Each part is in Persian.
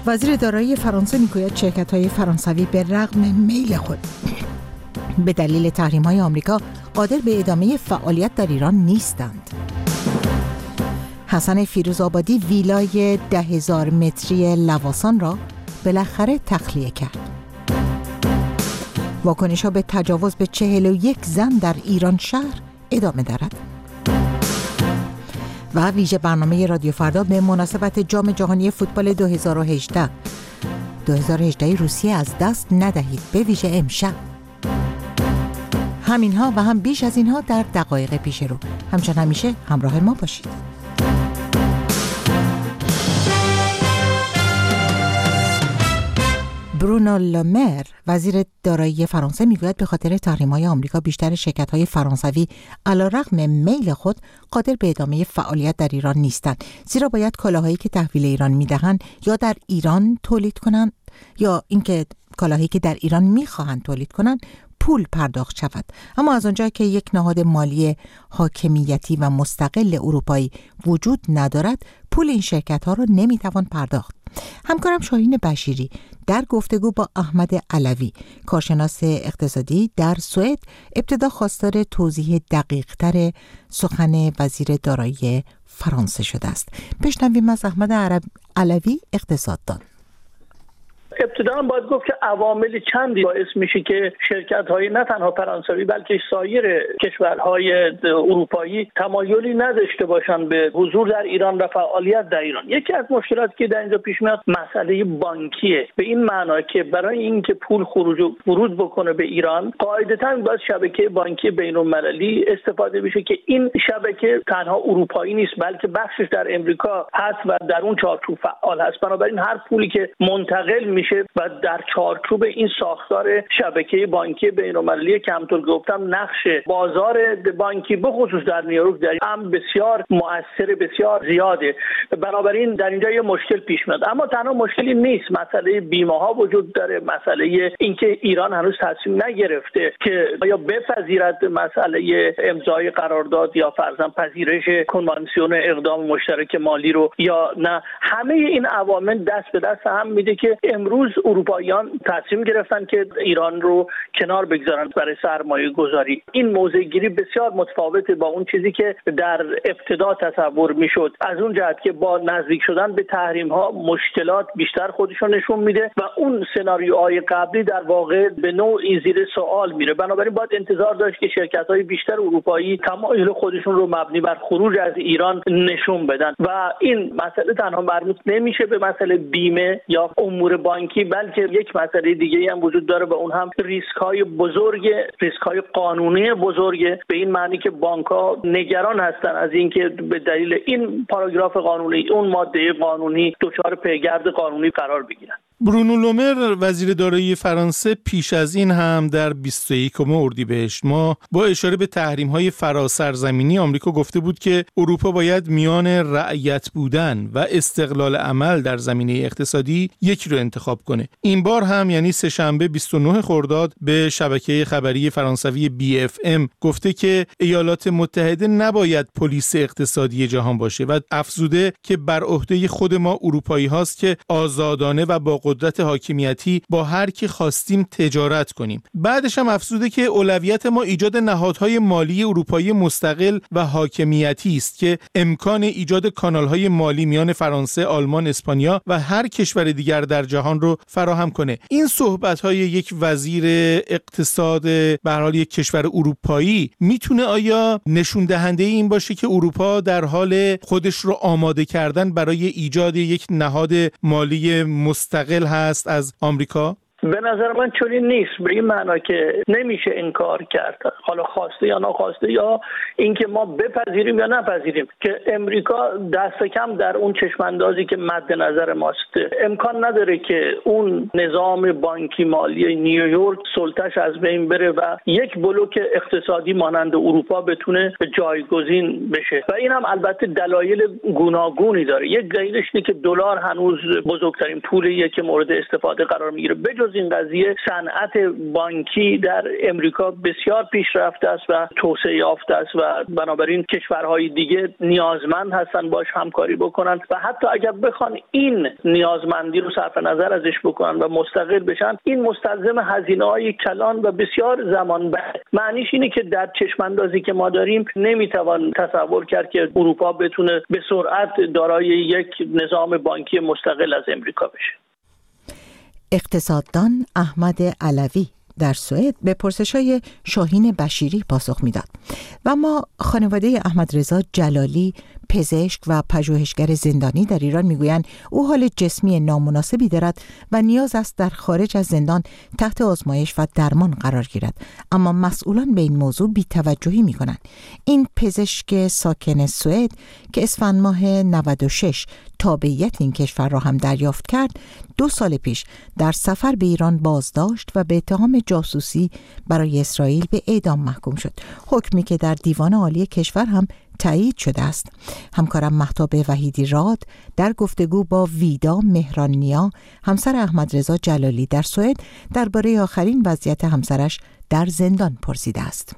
وزیر دارایی فرانسه میگوید شرکت‌های فرانسوی به رغم میل خود به دلیل تحریم‌های آمریکا قادر به ادامه فعالیت در ایران نیستند. حسن فیروزآبادی ویلای 10,000 متری لواسان را بالاخره تخلیه کرد. واکنش‌ها به تجاوز به 41 زن در ایران شهر ادامه دارد. و ویژه برنامه رادیو فردا به مناسبت جام جهانی فوتبال 2018 روسیه از دست ندهید، به ویژه امشب. همینها و هم بیش از اینها در دقایق پیش رو. همچنان همیشه همراه ما باشید. برونو لومر وزیر دارایی فرانسه میگوید به خاطر تحریم‌های آمریکا بیشتر شرکت‌های فرانسوی علیرغم میل خود قادر به ادامه فعالیت در ایران نیستند، زیرا باید کالاهایی که تحویل ایران میدهند یا در ایران تولید کنند یا اینکه کالاهایی که در ایران میخواهند تولید کنند پول پرداخت شود. اما از آنجا که یک نهاد مالی حاکمیتی و مستقل اروپایی وجود ندارد، پول این شرکت‌ها را نمیتوان پرداخت. همکارم شاهین بشیری در گفتگو با احمد علوی، کارشناس اقتصادی در سوئد، ابتدا خواستار توضیح دقیق‌تر سخن وزیر دارایی فرانسه شده است. بشنویم از احمد علوی، اقتصاددان. ابتداً باید گفت که عوامل چندی باعث میشه که شرکت‌های نه تنها فرانسوی بلکه سایر کشورهای اروپایی تمایلی نداشته باشند به حضور در ایران و فعالیت در ایران. یکی از مشکلاتی که در اینجا پیش میاد مسئله بانکیه، به این معنا که برای اینکه پول خروج و ورود بکنه به ایران قاعدتاً باید شبکه بانکی بین‌المللی استفاده بشه که این شبکه تنها اروپایی نیست بلکه بخشش در امریکا هست و در اون چارچوب فعال هست. بنابراین هر پولی که منتقل میشه و در چارچوب این ساختار شبکه بانکی بین‌المللی که همونطور گفتم نقش بازار بانکی به خصوص در نیویورک در هم بسیار مؤثر، بسیار زیاده. بنابراین در اینجا یه مشکل پیش میاد. اما تنها مشکلی نیست، مسئله بیمه ها وجود داره، مسئله اینکه ایران هنوز تصمیم نگرفته که یا بپذیرد مسئله امضای قرارداد یا فرضاً پذیرش کنوانسیون اقدام مشترک مالی رو یا نه. همه این عوامل دست به دست هم میده که امروز اروپاییان تصمیم گرفتن که ایران رو کنار بگذارن برای سرمایه گذاری. این موضع گیری بسیار متفاوته با اون چیزی که در ابتدا تصور میشد، از اون جهت که با نزدیک شدن به تحریم ها مشکلات بیشتر خودشون نشون میده و اون سناریوهای قبلی در واقع به نوعی زیر سوال میره. بنابراین باید انتظار داشت که شرکت های بیشتر اروپایی تمایل خودشون رو مبنی بر خروج از ایران نشون بدن و این مسئله تنها مربوط نمیشه به مسئله بیمه یا امور بانکی بلکه یک مسئله دیگه هم وجود داره و اون هم ریسک‌های بزرگ، ریسک‌های قانونی بزرگ، به این معنی که بانک‌ها نگران هستن از اینکه به دلیل این پاراگراف قانونی اون ماده قانونی دچار پیگرد قانونی قرار بگیرن. برونو لومر وزیر دارایی فرانسه پیش از این هم در 21 اردیبهشت ماه با اشاره به تحریم‌های فراسرزمینی آمریکا گفته بود که اروپا باید میان رعیت بودن و استقلال عمل در زمینه اقتصادی یکی رو انتخاب کنه. این بار هم یعنی سه‌شنبه 29 خرداد به شبکه خبری فرانسوی BFM گفته که ایالات متحده نباید پلیس اقتصادی جهان باشه و افزوده که بر عهده خود ما اروپایی هاست که آزادانه و با قدرت حاکمیتی با هر کی خواستیم تجارت کنیم. بعدش هم افزوده که اولویت ما ایجاد نهادهای مالی اروپایی مستقل و حاکمیتی است که امکان ایجاد کانالهای مالی میان فرانسه، آلمان، اسپانیا و هر کشور دیگر در جهان رو فراهم کنه. این صحبت‌های یک وزیر اقتصاد به هر حال یک کشور اروپایی میتونه آیا نشون دهنده این باشه که اروپا در حال خودش رو آماده کردن برای ایجاد یک نهاد مالی مستقل هست از آمریکا؟ به نظر من چنین نیست، به این معنا که نمیشه انکار کرد، حالا خواسته یا ناخواسته، یا اینکه ما بپذیریم یا نپذیریم که امریکا دست کم در اون چشماندازی که مد نظر ماست امکان نداره که اون نظام بانکی مالی نیویورک سلطش از بین بره و یک بلوک اقتصادی مانند اروپا بتونه جایگزین بشه و این هم البته دلایل گوناگونی داره. یک دلیلش اینه که دلار هنوز بزرگترین پولیه که مورد استفاده قرار میگیره. بجز این قضیه صنعت بانکی در امریکا بسیار پیشرفته است و توسعه یافته است و بنابراین کشورهای دیگه نیازمند هستن باش همکاری بکنن و حتی اگر بخوان این نیازمندی رو صرف نظر ازش بکنن و مستقل بشن، این مستلزم هزینه‌های کلان و بسیار زمان بر. معنیش اینه که در چشم اندازی که ما داریم نمیتوان تصور کرد که اروپا بتونه به سرعت دارای یک نظام بانکی مستقل از امریکا بشه. اقتصاددان احمد علوی در سوئد به پرسش‌های شاهین بشیری پاسخ میداد. و ما خانواده احمد رضا جلالی، پزشک و پژوهشگر زندانی در ایران میگویند او حال جسمی نامناسبی دارد و نیاز است در خارج از زندان تحت آزمایش و درمان قرار گیرد، اما مسئولان به این موضوع بی‌توجهی میکنند. این پزشک ساکن سوئد که اسفند ماه 96 تابعیت این کشور را هم دریافت کرد، 2 سال پیش در سفر به ایران بازداشت و به اتهام جاسوسی برای اسرائیل به اعدام محکوم شد، حکمی که در دیوان عالی کشور هم تایید شده است. همکارم مهتاب وحیدی راد در گفتگو با ویدا مهرانیا، همسر احمد رضا جلالی در سوئد، درباره آخرین وضعیت همسرش در زندان پرسیده است.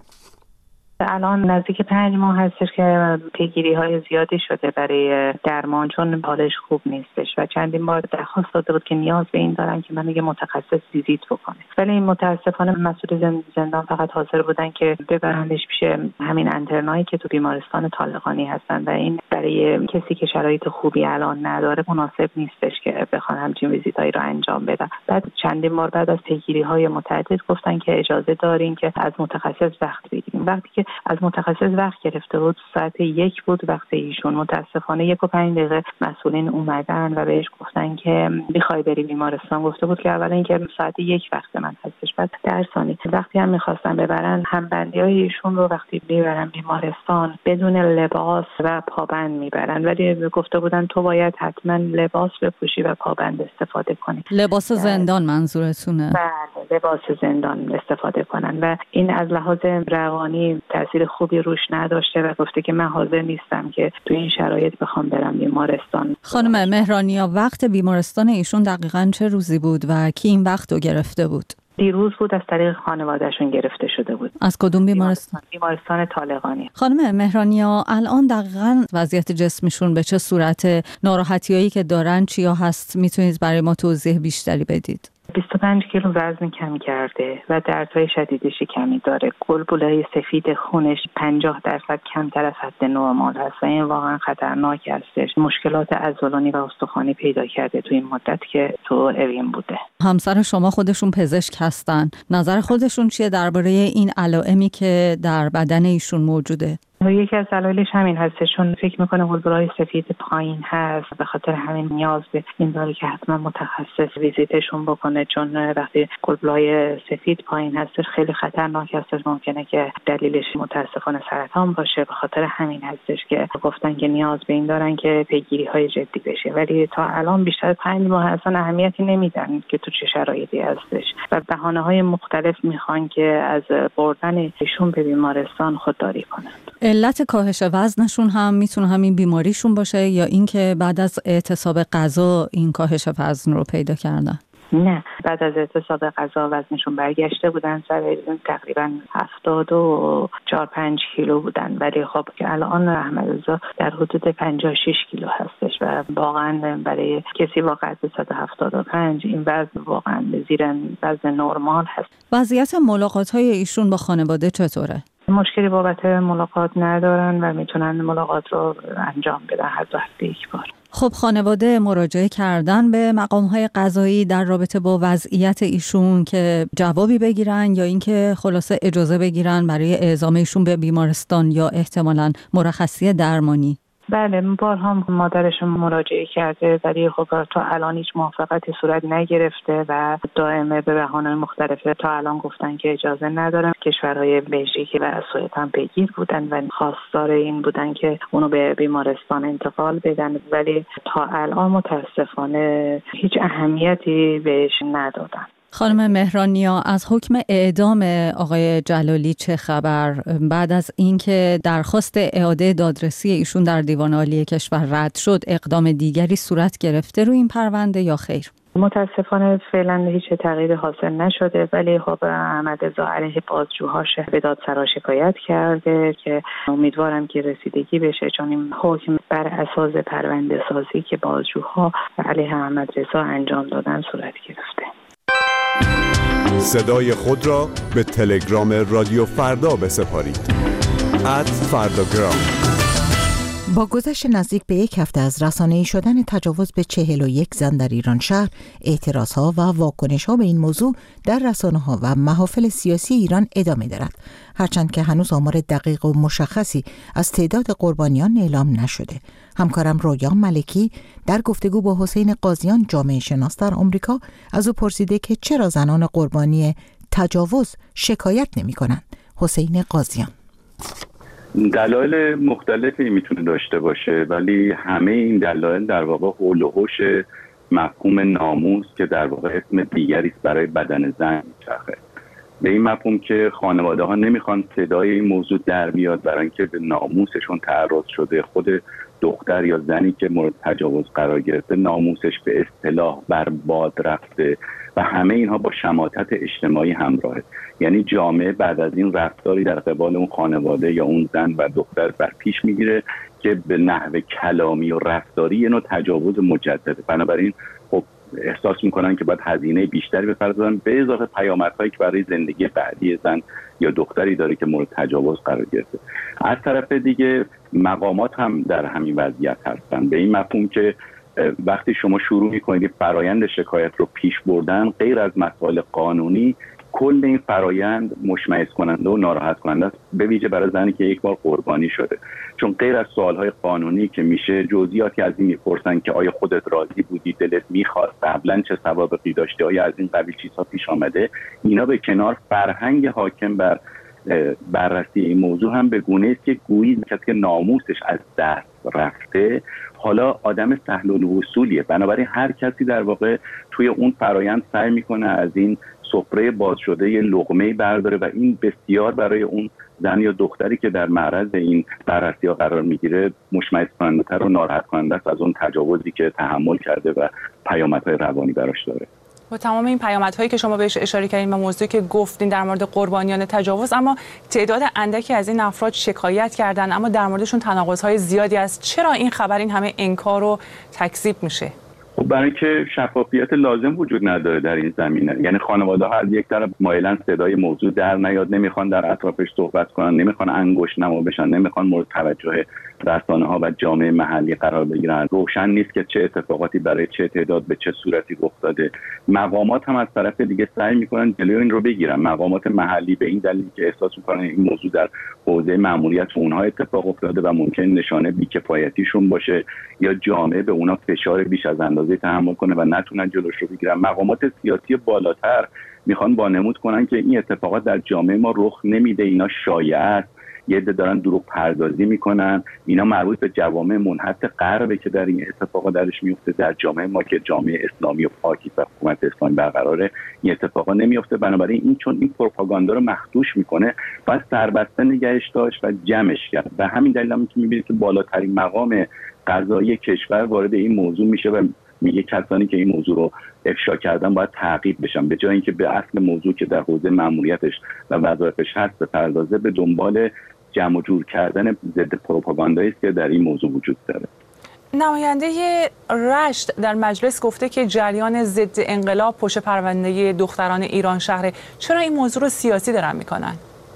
الان نزدیک 5 ماه هستش که پیگیری‌های زیادی شده برای درمان، چون حالش خوب نیستش و چندین بار درخواست داده بود که نیاز به این دارن که من یه متخصص ویزیت بکنه، ولی این متاسفانه مسئول زندان فقط حاضر بودن که ببرندش پیش همین انترنایی که تو بیمارستان طالقانی هستن و این برای کسی که شرایط خوبی الان نداره مناسب نیستش که بخوان همچین ویزیتایی رو انجام بدن. بعد چندین بار بعد از پیگیری‌های متعدد گفتن که اجازه دارین که از متخصص وقت بگیریم. وقتی که از متخصص وقت گرفته بود ساعت 1 بود وقت ایشون، متاسفانه 1 و 5 دقیقه مسئولین اومدن و بهش گفتن که میخوای بری بیمارستان. گفته بود که اولا اینکه ساعت 1 وقت من هستش، بعد در ثانی وقتی هم میخواستن ببرن همبندیای ایشون رو وقتی میبرن بیمارستان بدون لباس و پابند میبرن، ولی گفته بودن تو باید حتما لباس بپوشی و پابند استفاده کنی. لباس زندان منظورتونه؟ بله، لباس زندان استفاده کنن و این از لحاظ روانی تاثیر خوبی روش نداشته و گفته که من حاضر نیستم که تو این شرایط بخوام برم بیمارستان. خانم مهرانیا، وقت بیمارستان ایشون دقیقاً چه روزی بود و کی این وقت رو گرفته بود؟ دیروز بود، از طریق خانواده‌شون گرفته شده بود. از کدوم بیمارستان؟ بیمارستان طالقانی. خانم مهرانیا، الان دقیقاً وضعیت جسمشون به چه صورت؟ ناراحتیایی که دارن چیا هست؟ میتونید برای ما توضیح بیشتری بدید؟ 25 کیلو وزن کم کرده و دردهای شدید شکمی داره. گلبوله‌های سفید خونش 50% کمتر از حد نرمال هست و این واقعا خطرناک هستش. مشکلات عضلانی و استخوانی پیدا کرده تو این مدت که تو اوین بوده. همسر شما خودشون پزشک هستن، نظر خودشون چیه درباره این علائمی که در بدن ایشون موجوده؟ یکی از دلایلش همین هستش، چون فکر میکنه گلبوله‌های سفید پایین هست، به خاطر همین نیاز به این داره که حتما متخصص ویزیتشون بکنه، چون وقتی گلبوله‌های سفید پایین هستش خیلی خطرناک هستش، ممکنه که دلیلش متاسفانه سرطان باشه. به خاطر همین هستش که گفتن که نیاز به این دارن که پیگیری‌های جدی بشه، ولی تا الان بیشتر 5 ماه اصلا اهمیتی نمیدن که تو چه شرایطی هستش و بهانه‌های مختلف میخوان که از بردن ایشون به بیمارستان خودداری کنن. علت کاهش وزنشون هم میتونه همین بیماریشون باشه یا اینکه بعد از اعتصاب غذا این کاهش وزن رو پیدا کردن؟ نه، بعد از اعتصاب غذا وزنشون برگشته بودن، سر تقریبا 74-5 کیلو بودن، ولی خب که الان احمد رضا در حدود 56 کیلو هستش و واقعا برای کسی با قد 175 این وزن واقعا زیر وزن نرمال هست. وضعیت ملاقات‌های ایشون با خانواده چطوره؟ مشکلی بابت ملاقات ندارن و میتونن ملاقات رو انجام بدن هر 2 هفته 1 بار. خب خانواده مراجعه کردن به مقام‌های قضایی در رابطه با وضعیت ایشون که جوابی بگیرن یا اینکه خلاصه اجازه بگیرن برای اعزام ایشون به بیمارستان یا احتمالاً مرخصی درمانی؟ بله، بارها مادرشون مراجعه کرده ولی خب تا الان هیچ موافقتی صورت نگرفته و دائما به بهانه‌های مختلف تا الان گفتن که اجازه ندارن. کشورهای بلژیک و سوئد هم پیگیر بودن و خواستار این بودن که اونو به بیمارستان انتقال بدن، ولی تا الان متاسفانه هیچ اهمیتی بهش ندادن. خانم مهرانیا، از حکم اعدام آقای جلالی چه خبر؟ بعد از اینکه درخواست اعاده دادرسی ایشون در دیوان عالی کشور رد شد، اقدام دیگری صورت گرفته روی این پرونده یا خیر؟ متاسفانه فعلا هیچ تغییر حاصل نشده، ولی خب احمد رضا علیه بازجوهاش به دادسرا شکایت کرده که امیدوارم که رسیدگی بشه، چون این حکم بر اساس پرونده سازی که بازجوها علیه احمد رضا انجام دادن صورت گرفته. صدای خود را به تلگرام رادیو فردا بسپارید. @فرداگرام. با گذشت نزدیک به یک هفته از رسانه‌ای شدن تجاوز به 41 زن در ایران شهر، اعتراضها و واکنش‌ها به این موضوع در رسانه‌ها و محافل سیاسی ایران ادامه دارد، هرچند که هنوز آمار دقیق و مشخصی از تعداد قربانیان اعلام نشده. همکارم رویا ملکی در گفتگو با حسین قاضیان، جامعه شناس در آمریکا، از او پرسیده که چرا زنان قربانی تجاوز شکایت نمی‌کنند. حسین قاضیان: دلایل مختلفی میتونه داشته باشه، ولی همه این دلایل در واقع حول و حوش مفهوم ناموس که در واقع اسم دیگری است برای بدن زن میچرخه. به این مفهوم که خانواده ها نمیخوان صدای این موضوع در بیاد برای اینکه به ناموسشون تعرض شده. خود دختر یا زنی که مورد تجاوز قرار گرفته ناموسش به اصطلاح بر باد رفته و همه اینها با شماتت اجتماعی همراهه. یعنی جامعه بعد از این رفتاری در قبال اون خانواده یا اون زن و دختر بر پیش میگیره که به نحو کلامی و رفتاری یه نوع تجاوز مجدده. بنابراین خب احساس میکنن که باید هزینه بیشتری بپردازن، به اضافه پیامدهایی که برای زندگی بعدی زن یا دختری داره که مورد تجاوز قرار گرفته. از طرف دیگه مقامات هم در همین وضعیت هستن، به این مفهوم که وقتی شما شروع میکنید فرایند شکایت رو پیش بردن، غیر از مسائل قانونی کل این فرایند مشمئز کننده و ناراحت کننده است، به ویژه برای زنی که یک بار قربانی شده. چون غیر از سوالهای قانونی که میشه جزئیاتی از این میپرسن که آیا خودت راضی بودی، دلت میخواست، قبلا چه سوابقی داشته، آیا از این قبیل چیزها پیش آمده. اینا به کنار، فرهنگ حاکم بر بررسی این موضوع هم به گونه است که گویی کسی که ناموسش از دست رفته حالا آدم سهل الوصولیه. بنابراین هر کسی در واقع توی اون فرایند سعی میکنه از این سفره باز شده یه لقمه‌ای برداره و این بسیار برای اون زن یا دختری که در معرض این بررسی‌ها قرار میگیره مشمئز کننده‌تر و ناراحت کننده است از اون تجاوزی که تحمل کرده و پیامدهای روانی براش داره. با تمام این پیامدهایی که شما بهش اشاره کردین و موضوعی که گفتین در مورد قربانیان تجاوز، اما تعداد اندکی از این افراد شکایت کردن اما در موردشون تناقض‌های زیادی است. چرا این خبر این همه انکار و تکذیب میشه؟ خب برای اینکه شفافیت لازم وجود نداره در این زمینه. یعنی خانواده‌ها از یک طرف مایلن صدای موضوع در نیاد، نمیخوان در اطرافش صحبت کنن، نمیخوان انگشت نما بشن، نمیخوان مورد توجه رسانه‌ها و جامعه محلی قرار بگیرن. روشن نیست که چه اتفاقاتی برای چه تعداد به چه صورتی رخ داده. مقامات هم از طرف دیگه سعی میکنن جلوی این رو بگیرن. مقامات محلی به این دلیل که احساس میکنن این موضوع در حوزه مأموریت اونها اتفاق افتاده و ممکن نشانه بی‌کفایتیشون باشه یا جامعه به اونها فشار بیش از اندازه تحمل کنه و نتونن جلوش رو بگیرن. مقامات سیاسی بالاتر میخوان وانمود کنن که این اتفاقات در جامعه ما رخ نمیده، اینا شایعه است، یه عده دارن دروغ پردازی میکنن، اینا مربوط به جوامع منحط غربه که در این اتفاقات درش میفته. در جامعه ما که جامعه اسلامی و پاکی و حکومت اسلامی برقراره این اتفاقات نمیفته. بنابراین این چون این پروپاگاندا رو مخدوش میکنه باید سربسته نگهش داشت و جمعش کرد. و همین دلیل هم که میبینید که بالاترین مقام قضایی کشور وارد این موضوع میشه و میگه کسانی که این موضوع رو افشا کردن باید تعقیب بشن، به جای اینکه به اصل موضوع که در حوزه مأموریتش و وظایفش هست بپردازه، به دنبال جمع و جور کردن ضد پروپاگاندایی است که در این موضوع وجود داره. نماینده رشت در مجلس گفته که جریان ضد انقلاب پشت پرونده دختران ایران شهر. چرا این موضوع رو سیاسی دارن میکنن؟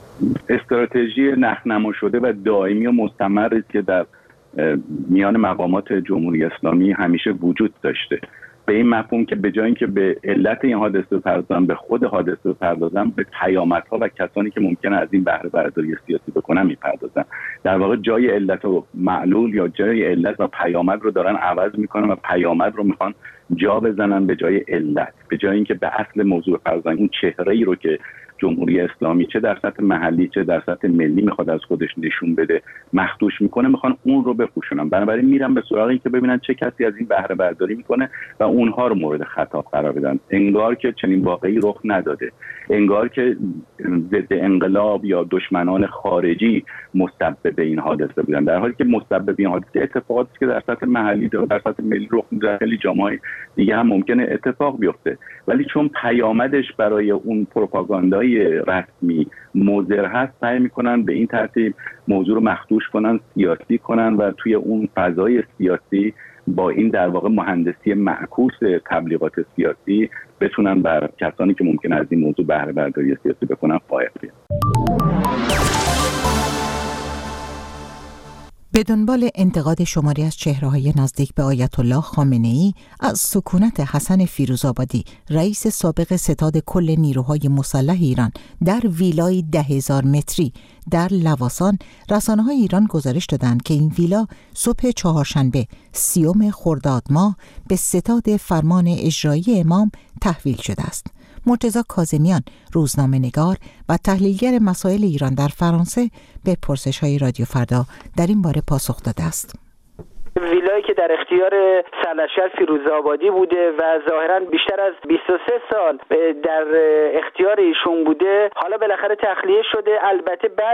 استراتژی نخنما شده و دائمی و مستمری است که در میان مقامات جمهوری اسلامی همیشه وجود داشته، به این مفهوم که به جای اینکه به علت این حادثه بپردازن، به خود حادثه بپردازن، به پیامدها و کسانی که ممکنه از این بهره برداری سیاسی بکنن میپردازن. در واقع جای علت و معلول یا جای علت و پیامد رو دارن عوض میکنن و پیامد رو میخوان جا بزنن به جای علت، به جای اینکه به اصل موضوع بپردازن. اون چهره‌ای رو که جمهوری اسلامی چه در سطح محلی چه در سطح ملی میخواد از خودش نشون بده مخدوش میکنه، میخوان اون رو بپوشونن. بنابراین میرن به سراغ این که ببینن چه کسی از این بهره برداری میکنه و اونها رو مورد خطاب قرار بدن. انگار که چنین واقعی رخ نداده، انگار که ضد انقلاب یا دشمنان خارجی مسبب این حادثه بودن، در حالی که مسبب این حادثه اتفاقاتی که در سطح محلی و در سطح ملی رخ میده، خیلی جامعه دیگه هم ممکنه اتفاق بیفته، ولی چون پیامدش برای اون پروپاگاندای رسمی مضر هست سعی میکنن به این ترتیب موضوع رو مخدوش کنن، سیاسی کنن و توی اون فضای سیاسی با این در واقع مهندسی معکوس تبلیغات سیاسی بتونن بر کسانی که ممکن از این موضوع بهره برداری سیاسی بکنن فائق بیان. به دنبال انتقاد شماری از چهره‌های نزدیک به آیت الله خامنه‌ای از سکونت حسن فیروزآبادی، رئیس سابق ستاد کل نیروهای مسلح ایران در ویلای 10,000 متری در لواسان، رسانه‌های ایران گزارش دادند که این ویلا صبح چهارشنبه 30 خرداد ماه به ستاد فرمان اجرایی امام تحویل شده است. مرتضی کاظمیان، روزنامه‌نگار و تحلیلگر مسائل ایران در فرانسه، به پرسش‌های رادیو فردا در این باره پاسخ داده است. ویلایی که در اختیار سرلشکر فیروزآبادی بوده و ظاهراً بیشتر از 23 سال در اختیار ایشون بوده، حالا بالاخره تخلیه شده. البته بعد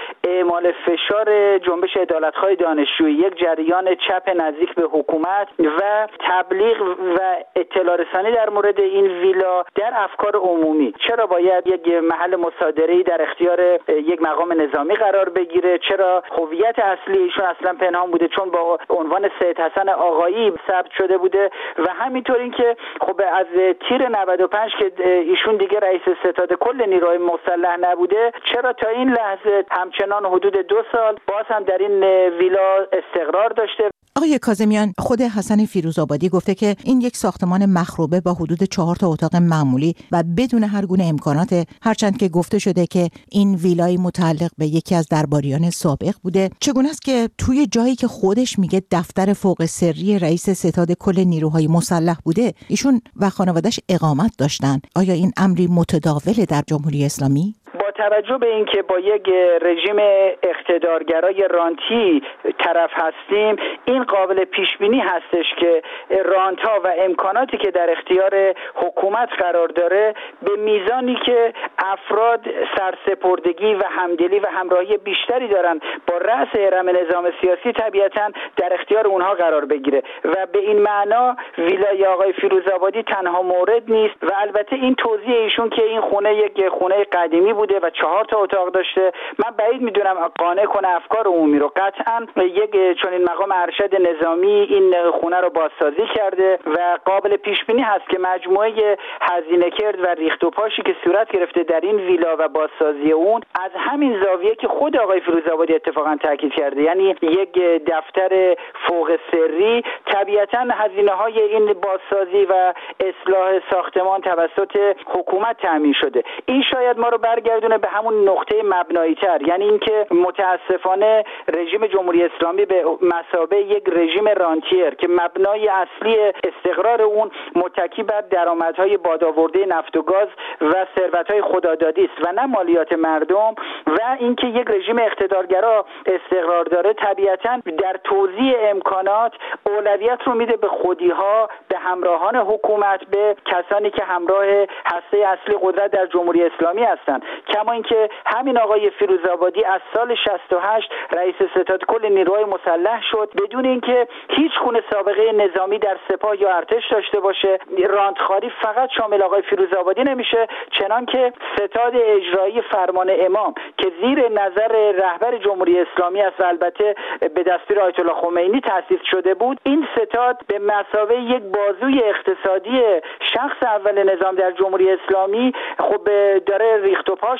اعمال فشار جنبش عدالت‌خواه دانشجویی، یک جریان چپ نزدیک به حکومت و تبلیغ و اطلاع رسانی در مورد این ویلا در افکار عمومی، چرا باید یک محل مصادره‌ای در اختیار یک مقام نظامی قرار بگیره، چرا هویت اصلی ایشون اصلا پنهان بوده چون با عنوان سید حسن آقایی ثبت شده بوده، و همینطور اینکه خب از تیر 95 که ایشون دیگه رئیس ستاد کل نیروهای مسلح نبوده، چرا تا این لحظه همچنان حدود 2 سال باز هم در این ویلا استقرار داشته. آقای کاظمیان، خود حسن فیروزآبادی گفته که این یک ساختمان مخروبه با حدود 4 اتاق معمولی و بدون هر گونه امکانات، هرچند که گفته شده که این ویلای متعلق به یکی از درباریان سابق بوده. چگونه است که توی جایی که خودش میگه دفتر فوق سری رئیس ستاد کل نیروهای مسلح بوده، ایشون و خانواده‌اش اقامت داشتن؟ آیا این امری متداوله در جمهوری اسلامی؟ با توجه به اینکه با یک رژیم اقتدارگرای رانتی طرف هستیم، این قابل پیش بینی هستش که رانت‌ها و امکاناتی که در اختیار حکومت قرار داره به میزانی که افراد سرسپردگی و همدلی و همراهی بیشتری دارن با رأس هرم نظام سیاسی، طبیعتاً در اختیار اونها قرار بگیره و به این معنا ویلای آقای فیروزآبادی تنها مورد نیست. و البته این توضیح ایشون که این خونه یک خونه قدیمی بوده و 4 اتاق داشته، من بعید میدونم قانع کنه افکار عمومی رو. قطعاً یک چنین مقام ارشد نظامی این خونه رو بازسازی کرده و قابل پیش بینی هست که مجموعه هزینه کرد و ریخت و پاشی که صورت گرفته در این ویلا و بازسازی اون از همین زاویه که خود آقای فیروزآبادی اتفاقاً تاکید کرده، یعنی یک دفتر فوق سری، طبیعتاً هزینه‌های این بازسازی و اصلاح ساختمان توسط حکومت تامین شده. این شاید ما رو برگردونه به همون نقطه مبنایی تر، یعنی اینکه متاسفانه رژیم جمهوری اسلامی به مثابه یک رژیم رانتیر که مبنای اصلی استقرار اون متکی بر درآمدهای بادآورده نفت و گاز و ثروت‌های خدادادی است و نه مالیات مردم، و اینکه یک رژیم اقتدارگرا استقرار داره، طبیعتاً در توزیع امکانات اولویت رو میده به خودی‌ها، به همراهان حکومت، به کسانی که همراه هسته اصلی قدرت در جمهوری اسلامی هستند. کما اینکه همین آقای فیروزآبادی از سال 68 رئیس ستاد کل نیروهای مسلح شد بدون اینکه هیچ گونه سابقه نظامی در سپاه یا ارتش داشته باشه. رانتخواری فقط شامل آقای فیروزآبادی نمیشه، چنان که ستاد اجرایی فرمان امام که زیر نظر رهبر جمهوری اسلامی است و البته به دستور آیت الله خمینی تأسیس شده بود، این ستاد به مثابه یک بازوی اقتصادی شخص اول نظام در جمهوری اسلامی خب داره ریخت و پاش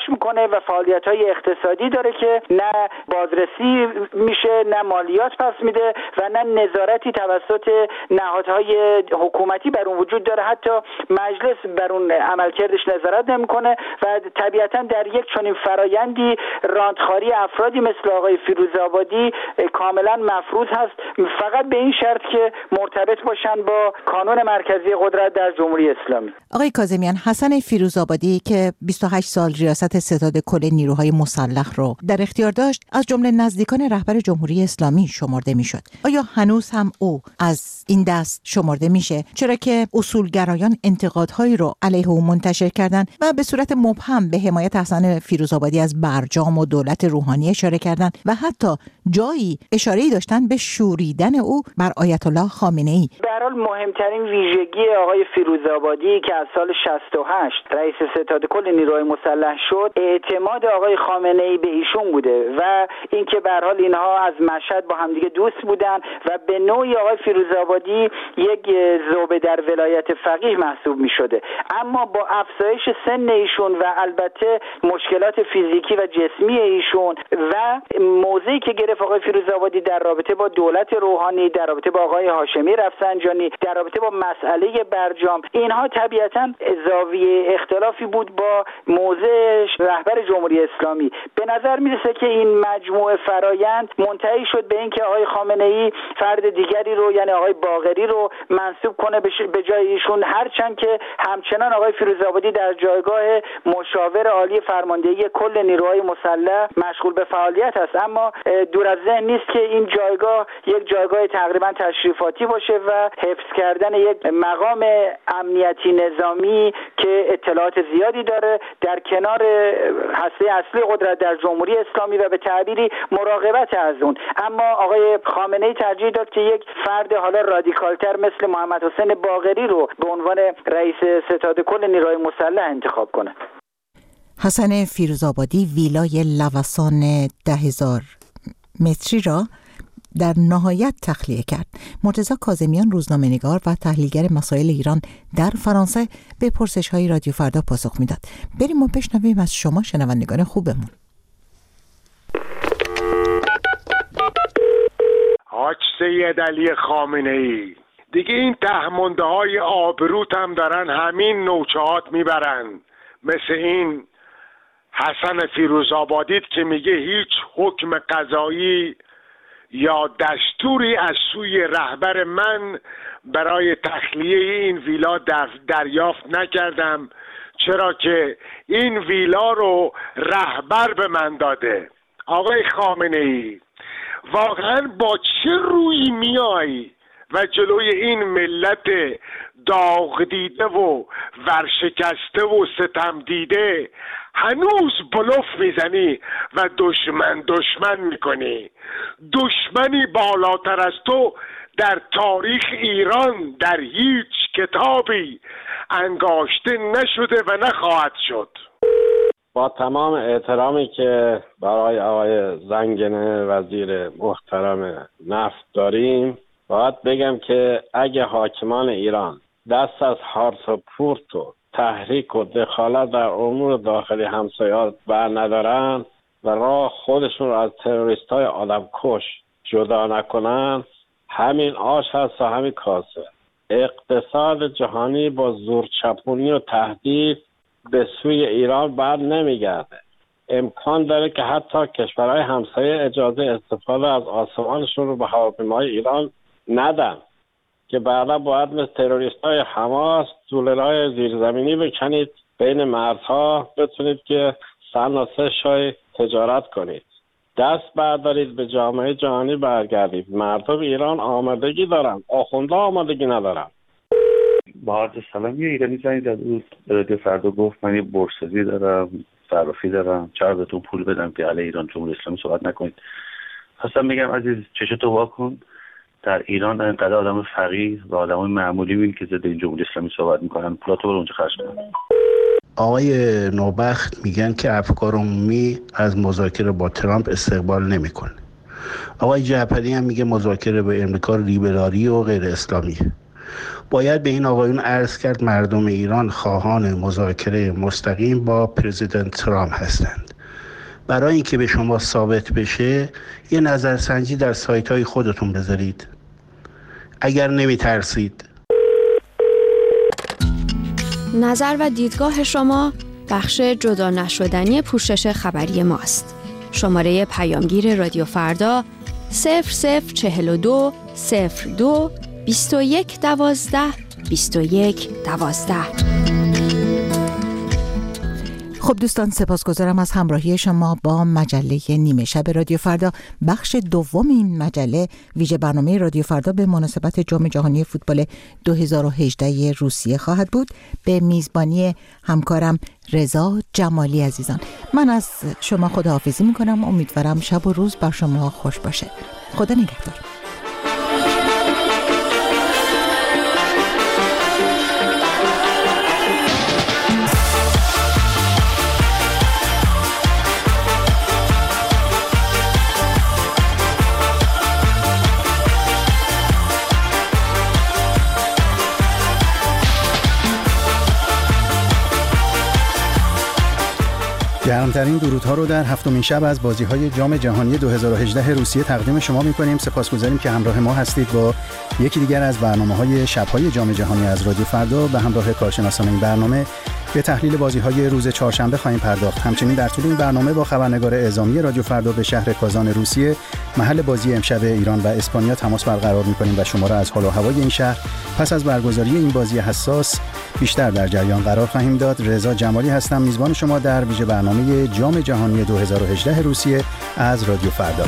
میکنه و فعالیت‌های اقتصادی داره که نه بازرسی میشه، نه مالیات پس میده و نه نظارتی توسط نهادهای حکومتی بر اون وجود داره. حتی مجلس بر اون عملکردش نظارت نمیکنه و طبیعتاً در یک چنین فرایندی راندخواری افرادی مثل آقای فیروزآبادی کاملا مفروض هست، فقط به این شرط که مرتبط باشن با کانون مرکزی قدرت در جمهوری اسلامی. آقای کاظمیان، حسن فیروزآبادی که 28 سال ریاست ستاد کل نیروهای مسلح رو در اختیار داشت، از جمله نزدیکان رهبر جمهوری اسلامی شمرده میشد. آیا هنوز هم او از این دست شمرده میشه؟ چرا که اصولگرایان انتقادهایی رو علیه او منتشر کردند و به صورت مبهم به حمایت حسن فیروزآبادی از برجام و دولت روحانی اشاره کردند و حتی جایی اشاره‌ای داشتن به شوریدن او بر آیت الله خامنه‌ای. به هر حال مهمترین ویژگی آقای فیروزآبادی که از سال 68 رئیس ستاد کل نیروهای مسلح شد، اعتماد آقای خامنه‌ای به ایشون بوده و اینکه به هر حال اینها از مشهد با همدیگه دوست بودن و به نوعی آقای فیروزآبادی یک ذوب در ولایت فقیه محسوب می‌شده. اما با افزایش سن ایشون و البته مشکلات فیزیکی و جسمی ایشون و موضعی که گرفت آقای فیروزآبادی در رابطه با دولت روحانی، در رابطه با آقای هاشمی رفسنجانی، در رابطه با مسئله برجام، اینها طبیعتاً زاویه اختلافی بود با موضع رهبر جمهوری اسلامی. به نظر میرسه که این مجموعه فرایند منتهی شد به اینکه آقای خامنه‌ای فرد دیگری رو یعنی آقای باقری رو منصوب کنه به جای ایشون، هرچند که همچنان آقای فیروزآبادی در جایگاه مشاور عالی فرماندهی کل نیروهای مسلح مشغول به فعالیت است. اما دور از ذهن نیست که این جایگاه یک جایگاه تقریبا تشریفاتی باشه و حفظ کردن یک مقام امنیتی نظامی که اطلاعات زیادی داره در کنار هسته اصلی قدرت در جمهوری اسلامی و به تعبیری مراقبت از اون. اما آقای خامنه‌ای ترجیح داد که یک فرد حالا رادیکالتر مثل محمد حسین باقری رو به عنوان رئیس ستاد کل نیروهای مسلح انتخاب کنه. حسن فیروزآبادی ویلای لواسان 10,000 متری را در نهایت تخلیه کرد. مرتضی کاظمیان، روزنامه‌نگار و تحلیلگر مسائل ایران در فرانسه، به پرسش‌های رادیو فردا پاسخ میداد. بریم ما بشنویم از شما شنوندگان خوبمون. حاج سید علی خامنه‌ای، دیگه این تهمنده‌های آبروت هم دارن همین نوچهات میبرن، مثل این حسن فیروزآبادی که میگه هیچ حکم قضایی یا دستوری از سوی رهبر من برای تخلیه این ویلا دریافت نکردم، چرا که این ویلا رو رهبر به من داده. آقای خامنه‌ای، واقعا با چه رویی میایی و جلوی این ملت داغ دیده و ورشکسته و ستم دیده هنوز بلوف میزنی و دشمن میکنی؟ دشمنی بالاتر از تو در تاریخ ایران در هیچ کتابی انگاشته نشده و نخواهد شد. با تمام احترامی که برای آقای زنگنه وزیر محترم نفت داریم، باید بگم که اگه حاکمان ایران دست از هارس و پورت و تحریک و دخالت در امور داخلی همسایه‌ها بر ندارن و راه خودشون رو از تروریست‌های آدمکش جدا نکنن، همین آش هست و همین کاسه. اقتصاد جهانی با زورچپونی و تهدید به سوی ایران بر نمیگرده. امکان داره که حتی کشورهای همسایه اجازه استفاده از آسمانشون رو به هواپیمای ایران ندن که بعدا باید مثل تروریست‌های حماس تونل‌های زیرزمینی بکنید بین مرزها، بتونید که سن و سه شای تجارت کنید. دست بردارید به جامعه جهانی برگردید. مردم ایران آمادگی دارن، آخونده آمادگی ندارن. با عرض سلام، یه ایرانی زنی در رادیو فردا گفت من یه بورسازی دارم، صرافی دارم، چرا بهتون پول بدم که علیه ایران جمهوری اسلامی صحبت نکنید. خواستم بگم عزیز، چشتو وا کن، در ایران انقدر آدم فقیر و آدمای معمولی میبینی که ضد این جمهوری اسلامی صحبت میکنن، پولاتو برو اونجا خرج کن. آقای نوبخت میگن که افکار عمومی از مذاکره با ترامپ استقبال نمیکنه. آقای جعفری هم میگه مذاکره با امریکا لیبرالی و غیر اسلامی. باید به این آقایون عرض کرد مردم ایران خواهان مذاکره مستقیم با پرزیدنت ترامپ هستند. برای اینکه به شما ثابت بشه یه نظرسنجی در سایت‌های خودتون بذارید. اگر نمی‌ترسید. نظر و دیدگاه شما بخش جدا نشدنی پوشش خبری ماست. شماره پیامگیر رادیو فردا 0042 02 21 12 21 12. خب دوستان، سپاسگزارم از همراهی شما با مجله نیمه شب رادیو فردا. بخش دوم این مجله ویژه برنامه رادیو فردا به مناسبت جام جهانی فوتبال 2018 روسیه خواهد بود، به میزبانی همکارم رضا جمالی. عزیزان، من از شما خداحافظی میکنم. امیدوارم شب و روز بر شما خوش باشه. خدا نگهدار. گرمترین درودها رو در هفتمین شب از بازی‌های جام جهانی 2018 روسیه تقدیم شما می‌کنیم. سپاسگزاریم که همراه ما هستید. با یکی دیگر از برنامه‌های شب‌های جام جهانی از رادیو فردا به همراه کارشناسان این برنامه به تحلیل بازی‌های روز چهارشنبه خواهیم پرداخت. همچنین در طول این برنامه با خبرنگار اعزامی رادیو فردا به شهر کازان روسیه، محل بازی امشب ایران و اسپانیا تماس برقرار می‌کنیم و شما را از حال و هوای این شهر پس از برگزاری این بازی حساس بیشتر در جریان قرار خواهیم داد. رضا جمالی هستم، میزبان شما در ویژه برنامه جام جهانی 2018 روسیه از رادیو فردا.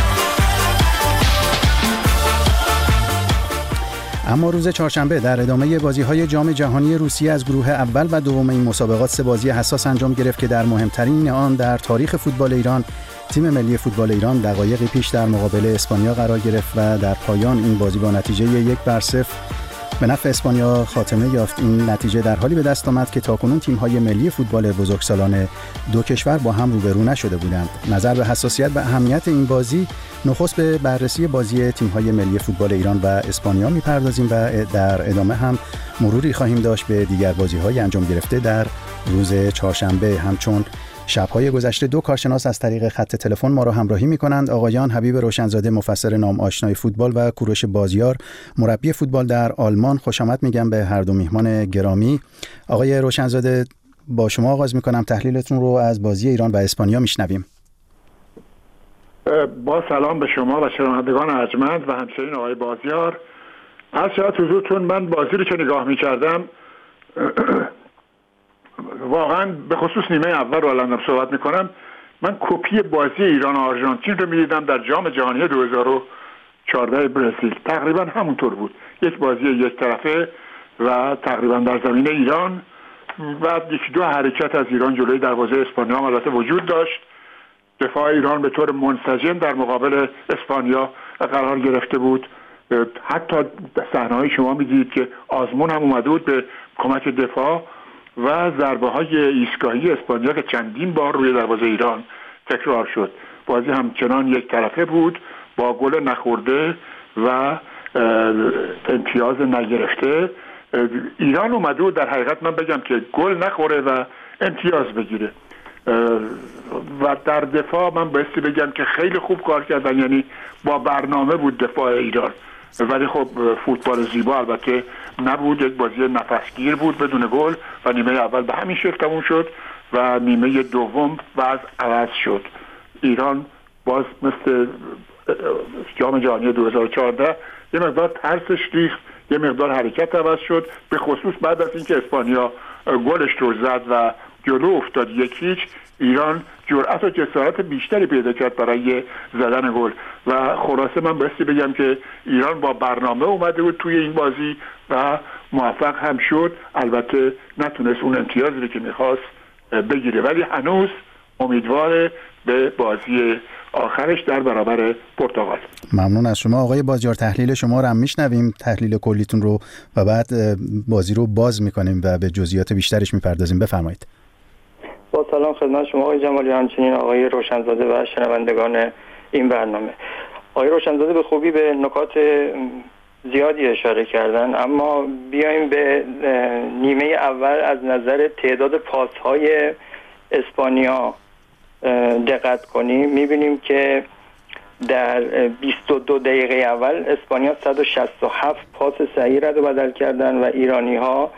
اما روز چهارشنبه در ادامه بازی‌های جام جهانی روسیه از گروه اول و دوم این مسابقات سه بازی حساس انجام گرفت که در مهمترین آن در تاریخ فوتبال ایران تیم ملی فوتبال ایران دقایقی پیش در مقابل اسپانیا قرار گرفت و در پایان این بازی با نتیجه 1-0 به نفع اسپانیا خاتمه یافت. این نتیجه در حالی به دست آمد که تاکنون تیم‌های ملی فوتبال بزرگسالان دو کشور با هم روبرو نشده بودند. نظر به حساسیت و اهمیت این بازی، نخست به بررسی بازی تیم‌های ملی فوتبال ایران و اسپانیا می‌پردازیم و در ادامه هم مروری خواهیم داشت به دیگر بازی‌های انجام گرفته در روز چهارشنبه. همچون شب‌های گذشته دو کارشناس از طریق خط تلفن ما را همراهی می‌کنند. آقایان حبیب روشنزاده، مفسر نام آشنای فوتبال، و کوروش بازیار، مربی فوتبال در آلمان. خوش آمد میگم به هر دو میهمان گرامی. آقای روشنزاده، با شما آغاز می‌کنم. تحلیلتون رو از بازی ایران و اسپانیا میشنویم. با سلام به شما و شنوندگان ارجمند و همچنین آقای بازیار. از شاید حضورتون من بازی رو که نگاه می‌کردم واقعا به خصوص نیمه اول رو الان صحبت میکنم، من کپی بازی ایران و آرژانتین رو میدیدم در جام جهانی 2014 برزیل. تقریبا همونطور بود، یک بازی یک طرفه و تقریبا در زمین ایران و یکی دو حرکت از ایران جلوی دروازه اسپانیا هم البته وجود داشت. دفاع ایران به طور منسجم در مقابل اسپانیا قرار گرفته بود. حتی صحنه‌های شما میدید که آزمون هم اومده بود به کمک دفاع و ضربه های ایستگاهی اسپانیا که چندین بار روی دروازه ایران تکرار شد. بازی همچنان یک طرفه بود با گل نخورده و امتیاز نگرفته. ایران اومده بود در حقیقت من بگم که گل نخوره و امتیاز بگیره و در دفاع من بایستی بگم که خیلی خوب کار کردن، یعنی با برنامه بود دفاع ایران. ولی خب فوتبال زیبا البته نبود، یک بازی نفسگیر بود بدون گل و نیمه اول به همین شکل تموم شد و نیمه دوم وضع عوض شد. ایران باز مثل جام جهانی 2014 یه مقدار ترسش ریخت، یه مقدار حرکت عوض شد، به خصوص بعد از اینکه اسپانیا گلش رو زد و جلو افتاد 1-0. ایران جرأت و جسارت بیشتری پیدا کرد برای زدن گل و خلاصه من بایستی بگم که ایران با برنامه اومده بود توی این بازی و موفق هم شد. البته نتونست اون امتیازی که میخواست بگیره، ولی هنوز امیدواره به بازی آخرش در برابر پرتغال. ممنون از شما آقای بازیار. تحلیل شما رو هم میشنویم، تحلیل کلیتون رو، و بعد بازی رو باز میکنیم و به جزئیات بیشترش میپردازیم. بفرمایید. با سلام خدمت شما آقای جمالی، همچنین آقای روشنزاده و شنوندگان این برنامه. آقای روشنزاده به خوبی به نکات زیادی اشاره کردن، اما بیایم به نیمه اول از نظر تعداد پاس‌های اسپانیا دقت کنیم. می‌بینیم که در 22 دقیقه اول اسپانیا 167 پاس صحیح رد و بدل کردن و ایرانی‌ها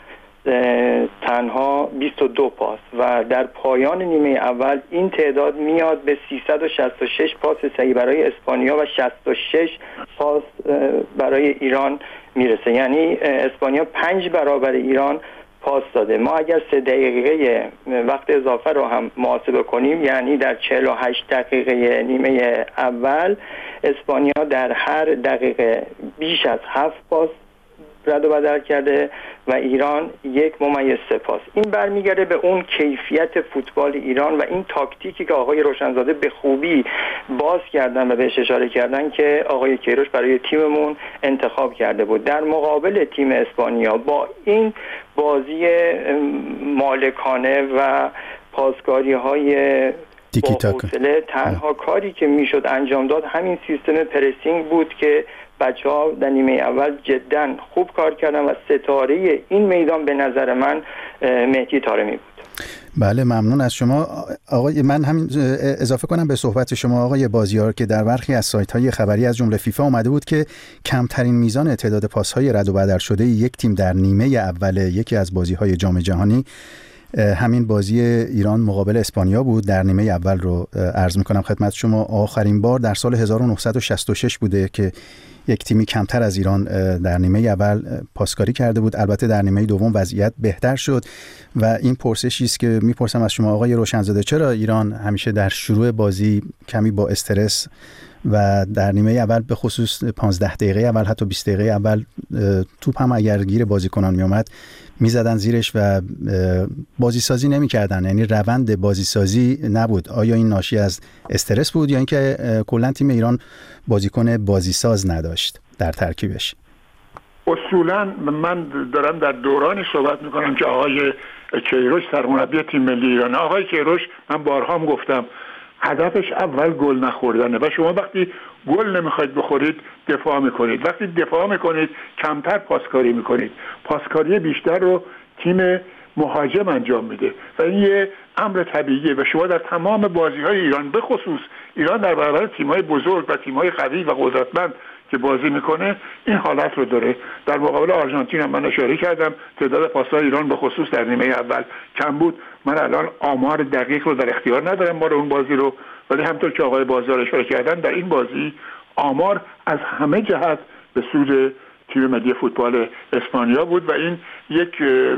تنها 22 پاس و در پایان نیمه اول این تعداد میاد به 366 پاس صحیح برای اسپانیا و 66 پاس برای ایران میرسه. یعنی اسپانیا 5 برابر ایران پاس داده. ما اگر 3 دقیقه وقت اضافه رو هم محاسبه کنیم، یعنی در 48 دقیقه نیمه اول اسپانیا در هر دقیقه بیش از 7 پاس رد و بدل کرده و ایران 1.3 پاس. این برمیگرده به اون کیفیت فوتبال ایران و این تاکتیکی که آقای روشنزاده به خوبی باز کردن و بهش اشاره کردن که آقای کیروش برای تیممون انتخاب کرده بود. در مقابل تیم اسپانیا با این بازی مالکانه و پاسکاری های با حوصله، تنها کاری که میشد انجام داد همین سیستم پرسینگ بود که بچه‌ها در نیمه اول جدا خوب کار کردن و ستاره این میدان به نظر من مهدی طارمی بود. بله، ممنون از شما آقای. من همین اضافه کنم به صحبت شما آقای بازیار که در برخی از سایت‌های خبری از جمله فیفا اومده بود که کمترین میزان تعداد پاس‌های رد و بدل شده یک تیم در نیمه اول یکی از بازی‌های جام جهانی همین بازی ایران مقابل اسپانیا بود. در نیمه اول رو عرض می‌کنم خدمت شما، آخرین بار در سال 1966 بوده که یک تیمی کمتر از ایران در نیمه اول پاسکاری کرده بود. البته در نیمه دوم وضعیت بهتر شد و این پرسشی است که میپرسم از شما آقای روشنزاده، چرا ایران همیشه در شروع بازی کمی با استرس و در نیمه اول به خصوص 15 دقیقه اول حتی 20 دقیقه اول توپ هم اگر گیر بازیکنان میومد میزدن زیرش و بازی سازی نمی‌کردن، یعنی روند بازی سازی نبود. آیا این ناشی از استرس بود یا اینکه کلا تیم ایران بازیکن بازی ساز نداشت در ترکیبش؟ اصولا من دارم در دورانی صحبت میکنم که آقای کیروش سرمربی تیم ملی ایران. آقای کیروش، من بارها هم گفتم، هدفش اول گل نخوردنه و شما وقتی گل نمیخواید بخورید دفاع میکنید. وقتی دفاع میکنید کمتر پاسکاری میکنید. پاسکاری بیشتر رو تیم مهاجم انجام میده و این یه امر طبیعیه و شما در تمام بازی‌های ایران، به خصوص ایران در برابر تیم‌های بزرگ و تیم‌های قوی و قدرتمند که بازی میکنه این حالت رو داره. در مقابل آرژانتین هم من اشاره کردم تعداد پاس‌های ایران به خصوص در نیمه اول کم بود. من الان آمار دقیق رو در اختیار ندارم مال اون بازی رو، ولی همونطور که آقای بازار اشاره کردن در این بازی آمار از همه جهت به سود تیم ملی فوتبال اسپانیا بود و این یک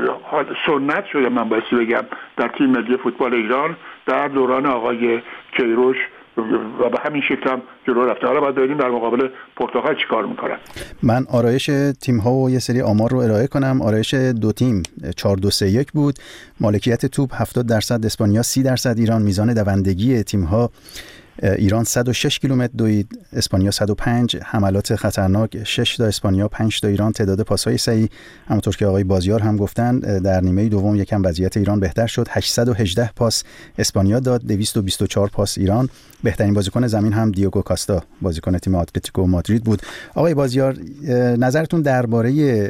سنت شده من بایستی بگم در تیم ملی فوتبال ایران در دوران آقای کیروش و به همین شکل هم جلو رفته. حالا باید ببینیم در مقابل پرتغال چیکار میکنن. من آرایش تیم ها و یه سری آمار رو ارائه کنم. آرایش دو تیم 4-2-3-1 بود. مالکیت توپ 70% اسپانیا، 30% ایران. میزان دوندگی تیم ها ایران 106 کیلومتر دوید، اسپانیا 105. حملات خطرناک 6 تا اسپانیا، 5 تا ایران. تعداد پاس‌های صحیح همونطور که آقای بازیار هم گفتن در نیمه دوم یکم وضعیت ایران بهتر شد. 818 پاس اسپانیا داد، 224 پاس ایران. بهترین بازیکن زمین هم دیوگو کاستا بازیکن تیم اتلتیکو مادرید بود. آقای بازیار، نظرتون درباره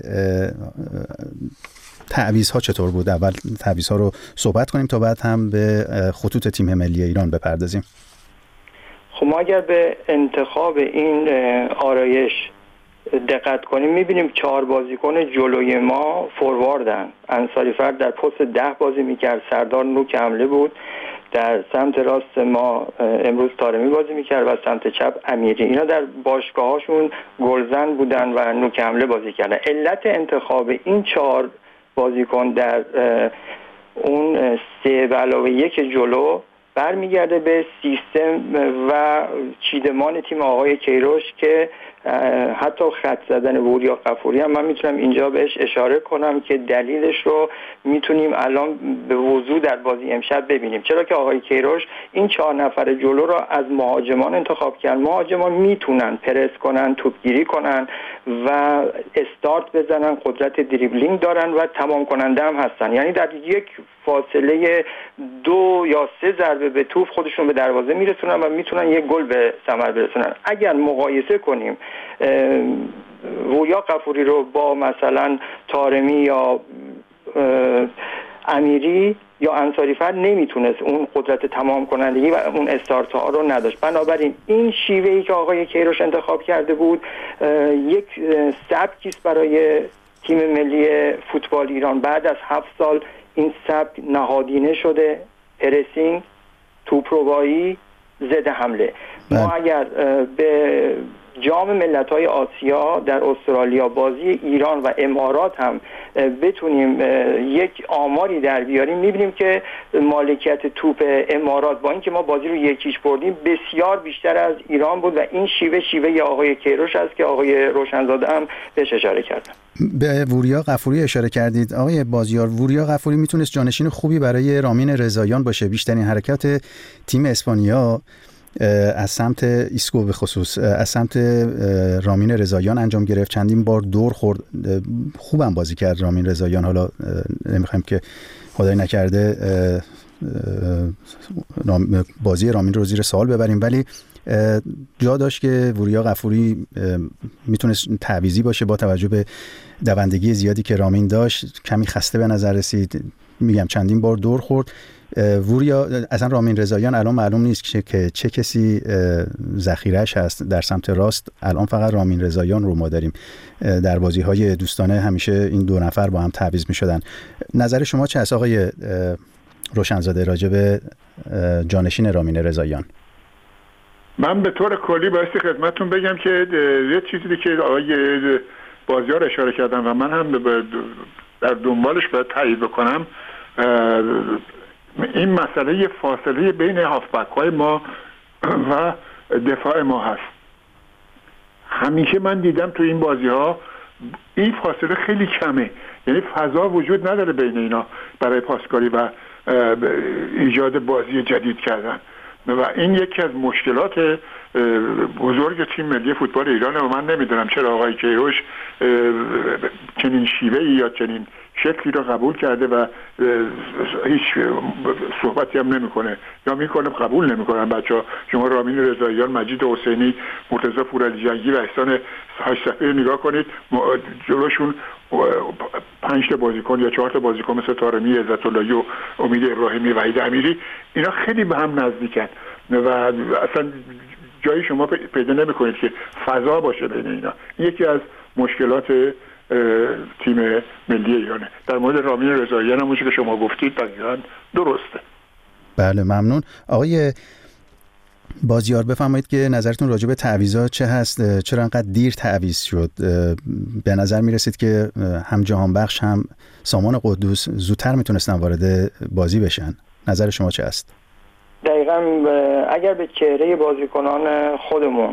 تعویض‌ها چطور بود؟ اول تعویض‌ها رو صحبت کنیم تا بعد هم به خطوط تیم ملی ایران بپردازیم. خب ما اگر به انتخاب این آرایش دقت کنیم میبینیم 4 بازیکن جلوی ما فورواردن. انصاری فرد در پست 10 بازی میکرد، سردار نوک حمله بود. در سمت راست ما امروز طارمی بازی میکرد و سمت چپ امیری. اینا در باشگاهاشون گلزن بودن و نوک حمله بازی کردن. علت انتخاب این 4 بازیکن در اون 3+1 جلو برمیگرده به سیستم و چیدمان تیم آقای کیروش که حتی خط زدن وریا غفوری هم من میتونم اینجا بهش اشاره کنم که دلیلش رو میتونیم الان به وضوح در بازی امشب ببینیم. چرا که آقای کیروش این 4 نفر جلو را از مهاجمان انتخاب کرد. مهاجمان میتونن پرس کنن، توپگیری کنن و استارت بزنن، قدرت دریبلینگ دارن و تمام کننده هم هستن. یعنی در یک فاصله 2 یا 3 ضربه به توپ خودشون به دروازه میرسونن و میتونن یک گل به ثمر برسونن. اگر مقایسه کنیم وریا غفوری رو با مثلا طارمی یا امیری یا انصاری‌فر نمیتونست اون قدرت تمام کنندگی و اون استارت‌ها رو نداشت. بنابراین این شیوهی که آقای کیروش انتخاب کرده بود یک سبکی است برای تیم ملی فوتبال ایران. بعد از 7 سال این سبک نهادینه شده، پرسینگ، توپ‌ربایی، ضد حمله. ما اگر به جام ملت‌های آسیا در استرالیا بازی ایران و امارات هم بتونیم یک آماری در بیاریم، می‌بینیم که مالکیت توپ امارات با اینکه ما بازی رو 1-0 بردیم بسیار بیشتر از ایران بود و این شیوه آقای کیروش است که آقای روشنزاده هم بهش اشاره کردن. به وریا غفوری اشاره کردید آقای بازیار. وریا غفوری میتونست جانشین خوبی برای رامین رضاییان باشه. بیشترین حرکات تیم اسپانیا از سمت ایسکو به خصوص از سمت رامین رضاییان انجام گرفت. چندین بار دور خورد. خوبم بازی کرد رامین رضاییان. حالا نمیخوایم که خدای نکرده بازی رامین رو زیر سوال ببریم، ولی جا داشت که وریا غفوری میتونست تعویضی باشه با توجه به دوندگی زیادی که رامین داشت. کمی خسته به نظر رسید. میگم چندین بار دور خورد. وریا اصلا رامین رضاییان الان معلوم نیست که چه کسی ذخیره‌اش هست در سمت راست. الان فقط رامین رضاییان رو ما داریم. در بازی‌های دوستانه همیشه این دو نفر با هم تعویض می‌شدن. نظر شما چه است آقای روشنزاده راجع به جانشین رامین رضاییان؟ من به طور کلی بایستی خدمتتون بگم که یه چیزی که آقای بازیار اشاره کردن و من هم در دنبالش باید تایید بکنم، این مسئله فاصله بین هافبک های ما و دفاع ما هست. همیشه من دیدم تو این بازی ها این فاصله خیلی کمه، یعنی فضا وجود نداره بین اینا برای پاسکاری و ایجاد بازی جدید کردن و این یکی از مشکلات بزرگ تیم ملی فوتبال ایرانه و من نمیدونم چرا آقای کیروش چنین شیوهی یا چنین شکلی رو قبول کرده و هیچ صحبتی هم نمیکنه یا میکنه قبول نمیکنن بچه‌ها. شما رامین رضاییان، مجید حسینی، مرتضی پورعلی جنگی و احسان هشت‌صفحه‌ای نگاه کنید، جلوشون 5 تا بازیکن یا 4 تا بازیکن مثل طارمی، عزت‌اللهی و امید ابراهیمی، وحید امیری، اینا خیلی به هم نزدیکن و اصلا جایی شما پیدا نمی‌کنید که فضا باشه بین اینا. یکی از مشکلات تیم ملی ایرانه. در مورد رامین رضاییان هم که شما گفتید دقیقاً درسته. بله ممنون. آقای بازیار بفرمایید که نظرتون راجع به تعویضات چه هست؟ چرا انقدر دیر تعویض شد؟ به نظر میرسید که هم جهانبخش هم سامان قدوس زودتر میتونستن وارد بازی بشن. نظر شما چه است؟ دقیقاً اگر به چهره بازیکنان خودمون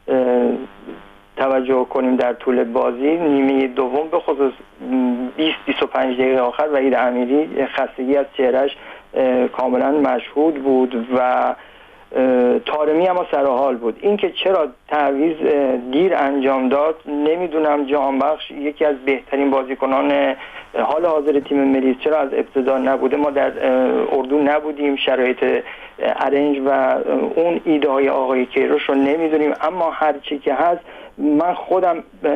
توجه کنیم در طول بازی، نیمه دوم به خصوص 20-25 دقیقه آخر وحید امیری خستگی از چهرهش کاملا مشهود بود و طارمی هم سرحال بود. این که چرا تعویض دیر انجام داد نمیدونم. جهانبخش یکی از بهترین بازیکنان حال حاضر تیم ملی، چرا از ابتدا نبوده؟ ما در اردو نبودیم، شرایط ارنج و اون ایده های آقای کیروش رو نمیدونیم، اما هر چی که هست من خودم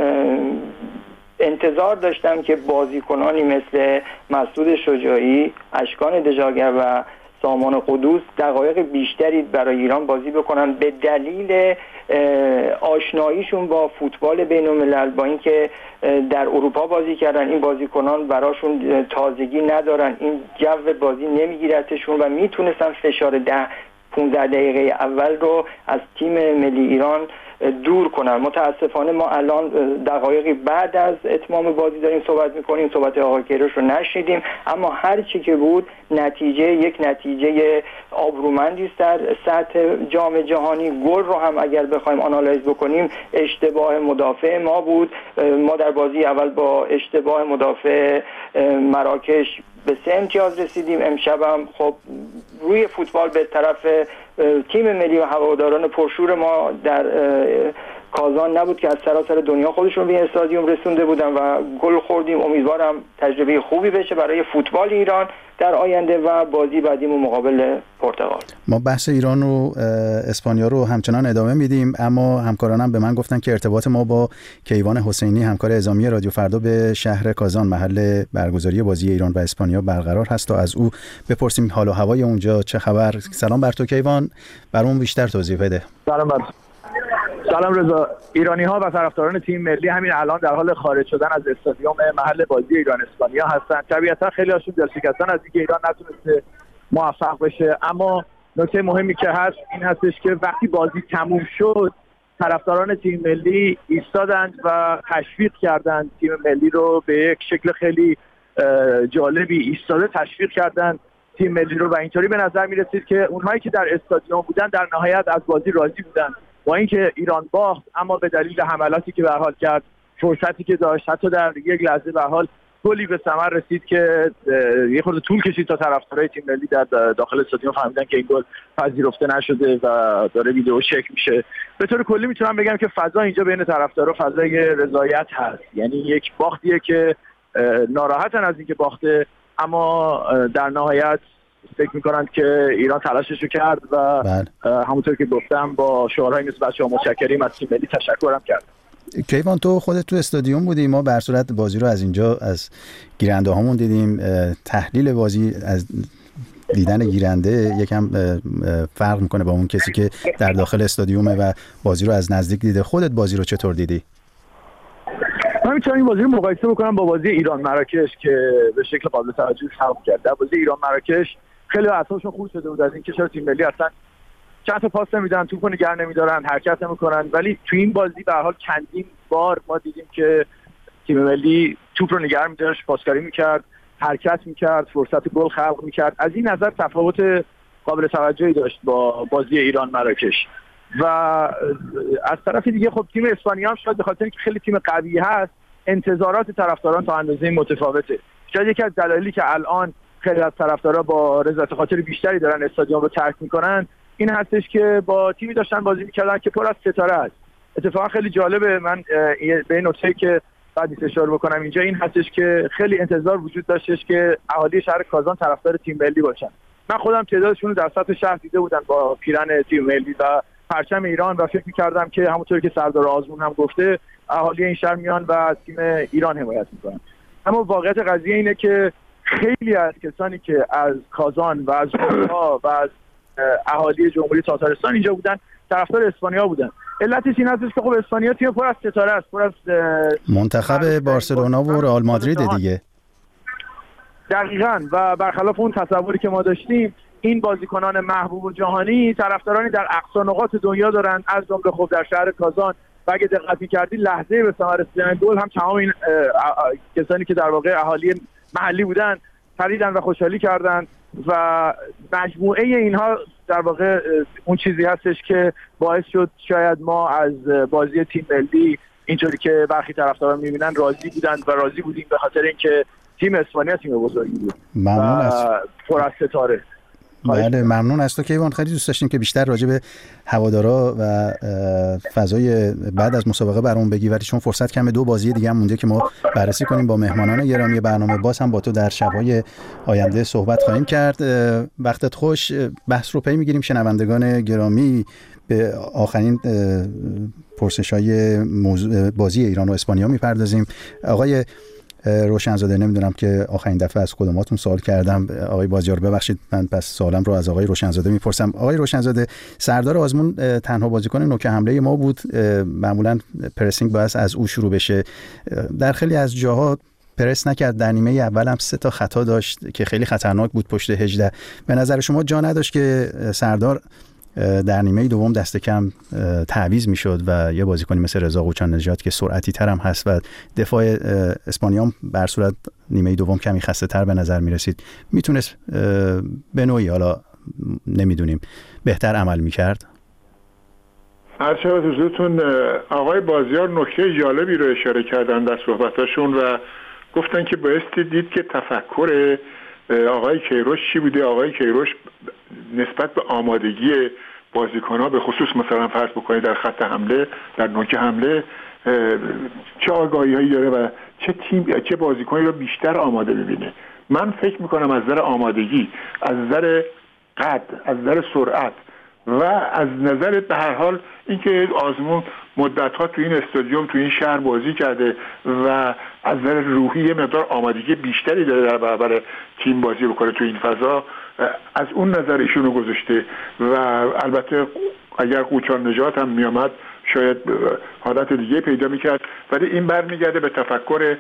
انتظار داشتم که بازیکنانی مثل مسعود شجاعی، اشکان دژاگر و سامان قدوس دقایق بیشتری برای ایران بازی بکنن به دلیل آشناییشون با فوتبال بین‌الملل، با اینکه در اروپا بازی کردن. این بازیکنان براشون تازگی ندارن، این جو بازی نمیگیرتشون و میتونستن فشار 10-15 دقیقه اول رو از تیم ملی ایران دور کنن. متاسفانه ما الان دقایقی بعد از اتمام بازی داریم صحبت میکنیم، صحبت آقای کیروش رو نشنیدیم، اما هر چی که بود یک نتیجه آبرومندی است در سطح جام جهانی. گل رو هم اگر بخوایم آنالایز بکنیم اشتباه مدافع ما بود. ما در بازی اول با اشتباه مدافع مراکش به 3 امتیاز رسیدیم. امشب هم خب روی فوتبال به طرف تیم ملی و هواداران پرشور ما در کازان نبود که از سراسر دنیا خودشون به این استادیوم رسونده بودن و گل خوردیم. امیدوارم تجربه خوبی بشه برای فوتبال ایران در آینده و بازی بعدیمون مقابل پرتغال. ما بحث ایران و اسپانیا رو همچنان ادامه میدیم، اما همکارانم به من گفتن که ارتباط ما با کیوان حسینی همکار اعزامی رادیو فردا به شهر کازان محل برگزاری بازی ایران و اسپانیا برقرار هست تا از او بپرسیم حال و هوای اونجا چه خبر. سلام بر تو کیوان، برامون بیشتر توضیح بده. سلام رضا. ایرانی‌ها و طرفداران تیم ملی همین الان در حال خارج شدن از استادیوم محل بازی ایران اسپانیا هستند. طبیعتا خیلی هاشون دلشکستن از اینکه ایران نتونسته موفق بشه، اما نکته مهمی که هست این هستش که وقتی بازی تموم شد طرفداران تیم ملی ایستادند و تشویق کردند تیم ملی رو به یک شکل خیلی جالبی ایستاده تشویق کردند تیم ملی رو و اینطوری به نظر می رسید که اونهایی که در استادیوم بودن در نهایت از بازی راضی بودن با اینکه ایران باخت، اما به دلیل حملاتی که به هر حال کرد، فرصتی که داشت، حتی در یک لحظه به هر حال گلی به ثمر رسید که یه خورده طول کشید تا طرفدارای تیم ملی در داخل استادیوم فهمیدن که این گل پذیرفته نشده و داره ویدیو چک میشه. به طور کلی میتونم بگم که فضا اینجا بین طرفدارا فضای رضایت هست، یعنی یک باختیه که ناراحتن از اینکه باخته، اما در نهایت فکر میکنند که ایران تلاششو کرد و همونطور که گفتم با شعارهای مثل بچه‌ها متشکریم از تیم ملی تشکرم کرد. کیوان تو خودت تو استادیوم بودی، ما به هر صورت بازی رو از اینجا از گیرنده هامون دیدیم. تحلیل بازی از دیدن گیرنده یکم فرق میکنه با اون کسی که در داخل استادیومه و بازی رو از نزدیک دیده. خودت بازی رو چطور دیدی؟ من میتونم این بازی رو مقایسه بکنم با بازی ایران مراکش که به شکل قابل توجهی خلق کرد. در بازی ایران مراکش خیلی اعصابشون خورد شده بود از اینکه چرا تیم ملی اصلا چند تا پاس نمیدن، توپو نگه نمیدارن، حرکت نمیکنن، ولی تو این بازی به هر حال چندین بار ما دیدیم که تیم ملی توپ رو نگه می‌داشت، پاسکاری میکرد، حرکت میکرد، فرصت گل خلق میکرد. از این نظر تفاوت قابل توجهی داشت با بازی ایران مراکش. و از طرف دیگه خب تیم اسپانیا هم شاید به خاطر اینکه خیلی تیم قوی هست انتظارات طرفداران تا اندازه متفاوته. شاید یکی از دلایلی که الان خیلی از طرفدارا با رضایت خاطر بیشتری دارن استادیوم رو ترک میکنن این هستش که با تیمی داشتن بازی میکردن که پر از ستاره است. اتفاقا خیلی جالبه، من به این نکته که بعد اشاره بکنم اینجا این هستش که خیلی انتظار وجود داشتش که اهالی شهر کازان طرفدار تیم ملی باشن. من خودم تعدادشون رو در سطح شهر دیده بودم با پیرن تیم ملی و پرچم ایران و فکر می‌کردم که همونطور که سردار آزمون هم گفته اهالی این شهر میان و از تیم ایران حمایت میکنن. اما واقعیت قضیه اینه که خیلی از کسانی که از کازان و از روستا و از اهالی جمهوری تاتارستان اینجا بودن طرفدار اسپانیا بودن. علتش این هستش که خب اسپانیا تیم پر از ستاره است، پر از منتخب بارسلونا و رئال مادرید دیگه. دقیقاً، و برخلاف اون تصوری که ما داشتیم این بازیکنان محبوب و جهانی طرفدارانی در اقصا نقاط دنیا دارن، از جمله خب در شهر کازان. و اگه دقت می‌کردی لحظه به ثمر رسیدن گل هم تمام این کسانی که در واقع اهالی محلی بودن خریدن و خوشحالی کردن و مجموعه اینها در واقع اون چیزی هستش که باعث شد شاید ما از بازی تیم ملی اینطوری که برخی طرفداران می‌بینن راضی بودن و راضی بودیم به خاطر اینکه تیم اسپانیا تیم بزرگی بود. ممنون از پر از ستاره. بله ممنون از تو کیوان. خیلی دوست داشتیم که بیشتر راجع به هوادارا و فضای بعد از مسابقه برامون بگی، ولی چون فرصت کمه دو بازی دیگه هم مونده که ما بررسی کنیم با مهمانان گرامی برنامه. باز هم با تو در شب‌های آینده صحبت خواهیم کرد. وقتت خوش. بحث رو پی می‌گیریم. شنوندگان گرامی به آخرین پرسش‌های بازی ایران و اسپانیا می‌پردازیم. آقای روشنزاده، نمیدونم که آخرین دفعه از کدوماتون سوال کردم، آقای بازیار ببخشید، من پس سوالم رو از آقای روشنزاده میپرسم. آقای روشنزاده، سردار آزمون تنها بازیکن نوک حمله ما بود، معمولا پرسینگ باید از او شروع بشه. در خیلی از جاها پرس نکرد، در نیمه اول هم 3 تا خطا داشت که خیلی خطرناک بود پشت 18. به نظر شما جا نداشت که سردار در نیمه دوم دست کم تعویض میشد و یه بازیکنی مثل رضا قوچان نژاد که سرعتی تر هم هست و دفاع اسپانیا هم بر صورت نیمه دوم کمی خسته تر به نظر میرسید، میتونست به نوعی، حالا نمیدونیم، بهتر عمل میکرد؟ عرض شود حضورتون آقای بازیار نکته جالبی رو اشاره کردن در صحبتاشون و گفتن که بایستی دید که تفکر آقای کیروش چی بوده. آقای کیروش نسبت به آمادگی بازیکن‌ها به خصوص مثلا فرض بکنید در خط حمله، در نوک حمله چه آگاهی‌هایی داره و چه بازیکنی رو بیشتر آماده ببینه. من فکر میکنم از نظر آمادگی، از نظر قد، از نظر سرعت و از نظر به هر حال اینکه آزمون مدت‌ها تو این استادیوم تو این شهر بازی کرده و از نظر روحی یه مقدار آمادگی بیشتری داره در برابر تیم بازی بکنه تو این فضا، از اون نظر ایشونو گذاشته و البته اگر قوچان نجات هم میامد شاید حالت دیگه پیدا میکرد، ولی این برمیگرده به تفکر